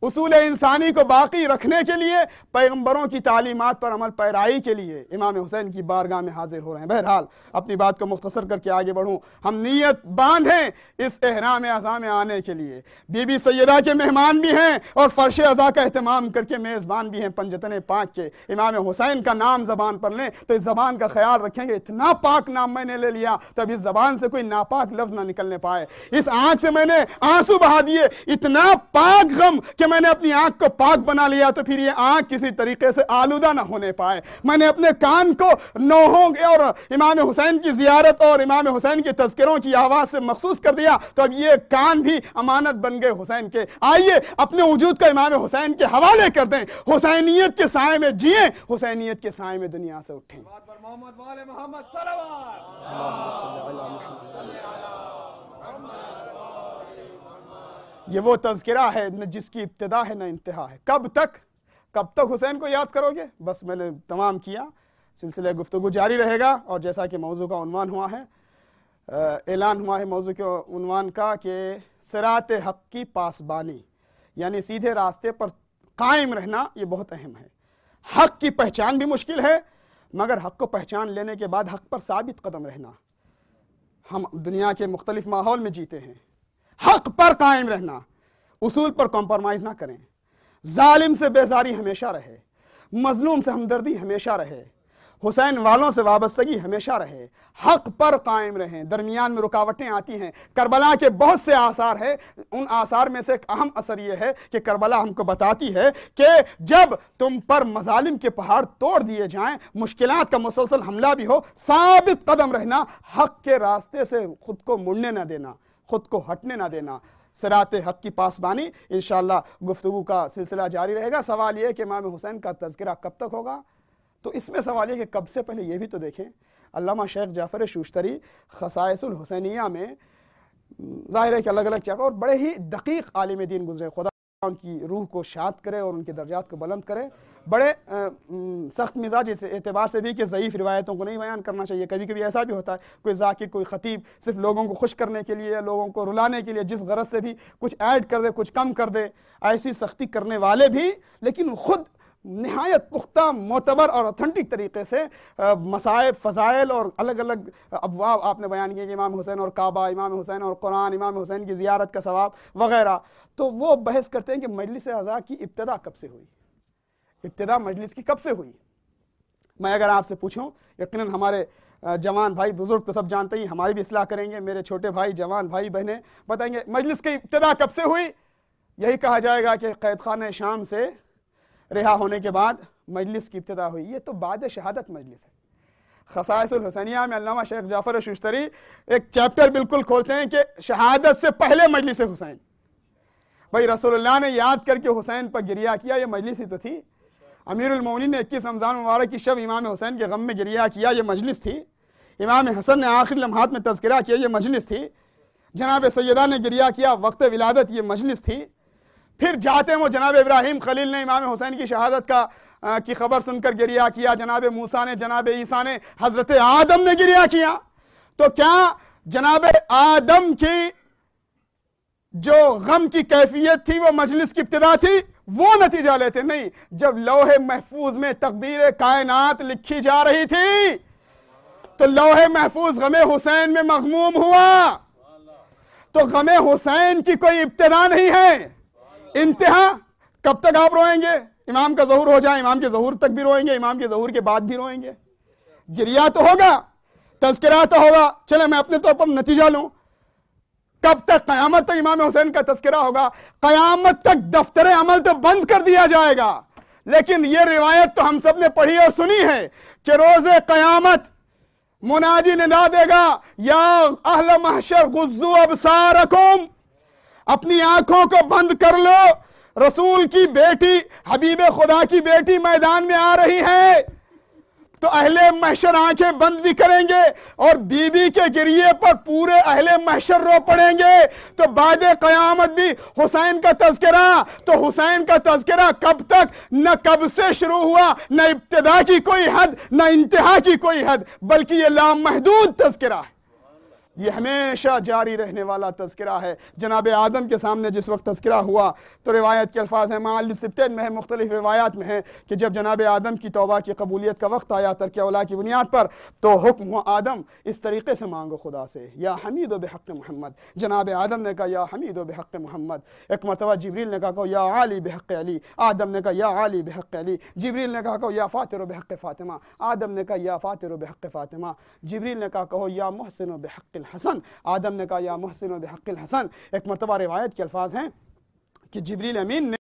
اصول انسانی کو باقی رکھنے کے لیے، پیغمبروں کی تعلیمات پر عمل پیرائی کے لیے امام حسین کی بارگاہ میں حاضر ہو رہے ہیں۔ بہرحال اپنی بات کو مختصر کر کے آگے بڑھوں، ہم نیت باندھیں اس احرام اعظم میں آنے کے لیے۔ بی بی سیدہ کے مہمان بھی ہیں اور فرش عزا کا اہتمام کر کے میزبان بھی ہیں پنجتن پاک کے۔ امام حسین کا نام زبان پر لیں تو اس زبان کا خیال رکھیں گے اتنا پاک نام میں نے لے لیا تو اب اس زبان سے کوئی ناپاک لفظ نہ نکلنے پائے۔ اس آنکھ سے میں نے آنسو بہا دیے، اتنا پاک غم کہ میں نے اپنی آنکھ کو پاک بنا لیا تو پھر یہ آنکھ کسی طریقے سے آلودہ نہ ہونے پائے۔ میں نے اپنے کان کو نوحوں اور امام حسین کی زیارت اور امام حسین کے تذکروں کی آواز سے مخصوص کر دیا تو اب یہ کان بھی امانت بن گئے حسین کے۔ آئیے اپنے وجود کا امام حسین کے حوالے کر دیں، حسینیت کے سائے میں جئیں، حسینیت کے سائے میں دنیا سے اٹھیں۔ صلوات پر محمد والے محمد صلوات۔ یہ وہ تذکرہ ہے نہ جس کی ابتدا ہے نہ انتہا ہے۔ کب تک کب تک حسین کو یاد کرو گے؟ بس میں نے تمام کیا، سلسلہ گفتگو جاری رہے گا۔ اور جیسا کہ موضوع کا عنوان ہوا ہے، اعلان ہوا ہے موضوع کے عنوان کا کہ صراط حق کی پاسبانی، یعنی سیدھے راستے پر قائم رہنا یہ بہت اہم ہے۔ حق کی پہچان بھی مشکل ہے، مگر حق کو پہچان لینے کے بعد حق پر ثابت قدم رہنا۔ ہم دنیا کے مختلف ماحول میں جیتے ہیں، حق پر قائم رہنا، اصول پر کمپرمائز نہ کریں، ظالم سے بیزاری ہمیشہ رہے، مظلوم سے ہمدردی ہمیشہ رہے، حسین والوں سے وابستگی ہمیشہ رہے، حق پر قائم رہیں۔ درمیان میں رکاوٹیں آتی ہیں، کربلا کے بہت سے آثار ہیں، ان آثار میں سے ایک اہم اثر یہ ہے کہ کربلا ہم کو بتاتی ہے کہ جب تم پر مظالم کے پہاڑ توڑ دیے جائیں، مشکلات کا مسلسل حملہ بھی ہو، ثابت قدم رہنا، حق کے راستے سے خود کو مڑنے نہ دینا، خود کو ہٹنے نہ دینا، صراط حق کی پاسبانی۔ انشاءاللہ گفتگو کا سلسلہ جاری رہے گا۔ سوال یہ ہے کہ امام حسین کا تذکرہ کب تک ہوگا؟ تو اس میں سوال یہ کہ کب سے پہلے یہ بھی تو دیکھیں، علامہ شیخ جعفر شوشتری خصائص الحسینیہ میں ظاہر ہے کہ الگ الگ چیپٹر اور بڑے ہی دقیق عالم دین گزرے، خدا ان کی روح کو شاد کرے اور ان کے درجات کو بلند کرے۔ بڑے سخت مزاج اس اعتبار سے بھی کہ ضعیف روایتوں کو نہیں بیان کرنا چاہیے۔ کبھی کبھی ایسا بھی ہوتا ہے کوئی ذاکر کوئی خطیب صرف لوگوں کو خوش کرنے کے لیے، لوگوں کو رلانے کے لیے جس غرض سے بھی کچھ ایڈ کر دے، کچھ کم کر دے، ایسی سختی کرنے والے بھی، لیکن خود نہایت پختہ، معتبر اور اتھنٹک طریقے سے مصائب، فضائل اور الگ الگ ابواب آپ نے بیان کیے کہ امام حسین اور کعبہ، امام حسین اور قرآن، امام حسین کی زیارت کا ثواب وغیرہ۔ تو وہ بحث کرتے ہیں کہ مجلس عزا کی ابتدا کب سے ہوئی، ابتدا مجلس کی کب سے ہوئی۔ میں اگر آپ سے پوچھوں، یقیناً ہمارے جوان بھائی بزرگ تو سب جانتے ہی، ہماری بھی اصلاح کریں گے، میرے چھوٹے بھائی جوان بھائی بہنیں بتائیں گے مجلس کی ابتدا کب سے ہوئی۔ یہی کہا جائے گا کہ قید خانہ شام سے رہا ہونے کے بعد مجلس کی ابتدا ہوئی۔ یہ تو بعد شہادت مجلس ہے۔ خصائص الحسینیہ میں علامہ شیخ جعفر شوشتری ایک چیپٹر بالکل کھولتے ہیں کہ شہادت سے پہلے مجلس حسین۔ بھائی رسول اللہ نے یاد کر کے حسین پر گریہ کیا، یہ مجلس ہی تو تھی۔ امیر المومنین نے اکیس رمضان مبارک کی شب امام حسین کے غم میں گریہ کیا، یہ مجلس تھی۔ امام حسن نے آخری لمحات میں تذکرہ کیا، یہ مجلس تھی۔ جناب سیدہ نے گریہ کیا وقت ولادت، یہ مجلس تھی۔ پھر جاتے وہ جناب ابراہیم خلیل نے امام حسین کی شہادت کا کی خبر سن کر گریہ کیا، جناب موسیٰ نے، جناب عیسیٰ نے، حضرت آدم نے گریہ کیا۔ تو کیا جناب آدم کی جو غم کی کیفیت تھی وہ مجلس کی ابتدا تھی؟ وہ نتیجہ لیتے نہیں، جب لوح محفوظ میں تقدیر کائنات لکھی جا رہی تھی تو لوح محفوظ غم حسین میں مغموم ہوا۔ تو غم حسین کی کوئی ابتدا نہیں ہے، انتہا کب تک آپ روئیں گے؟ امام کا ظہور ہو جائے، امام کے ظہور تک بھی روئیں گے، امام کے ظہور کے بعد بھی روئیں گے۔ گریہ تو ہوگا، تذکرہ تو ہوگا۔ چلے میں اپنے طور پر نتیجہ لوں، کب تک؟ قیامت تک امام حسین کا تذکرہ ہوگا۔ قیامت تک دفتر عمل تو بند کر دیا جائے گا، لیکن یہ روایت تو ہم سب نے پڑھی اور سنی ہے کہ روز قیامت منادی ندا دے گا، یا اہل محشر غضوا ابصارکم، اپنی آنکھوں کو بند کر لو، رسول کی بیٹی، حبیب خدا کی بیٹی میدان میں آ رہی ہے۔ تو اہل محشر آنکھیں بند بھی کریں گے اور بی بی کے گریے پر پورے اہل محشر رو پڑیں گے۔ تو بعد قیامت بھی حسین کا تذکرہ، تو حسین کا تذکرہ کب تک؟ نہ کب سے شروع ہوا، نہ ابتدا کی کوئی حد، نہ انتہا کی کوئی حد، بلکہ یہ لامحدود تذکرہ ہے۔ یہ ہمیشہ جاری رہنے والا تذکرہ ہے۔ جناب آدم کے سامنے جس وقت تذکرہ ہوا تو روایت کے الفاظ ہیں، معال سبتین میں ہے، مختلف روایات میں ہے کہ جب جناب آدم کی توبہ کی قبولیت کا وقت آیا ترک اولا کی بنیاد پر، تو حکم ہوا آدم اس طریقے سے مانگو خدا سے، یا حمید و بحق محمد۔ جناب آدم نے کہا یا حمید و بحق محمد۔ ایک مرتبہ جبریل نے کہا یا عالی بحق علی، آدم نے کہا یا عالی بحق علی۔ جبریل نے کہا یا فاطر و بحق فاطمہ، آدم نے کہا یا فاطر و بحق فاطمہ۔ جبریل نے کہا کہو یا محسن و بحق الحسن، آدم نے کہا یا محسن و بحق الحسن۔ ایک مرتبہ روایت کے الفاظ ہیں کہ جبریل امین نے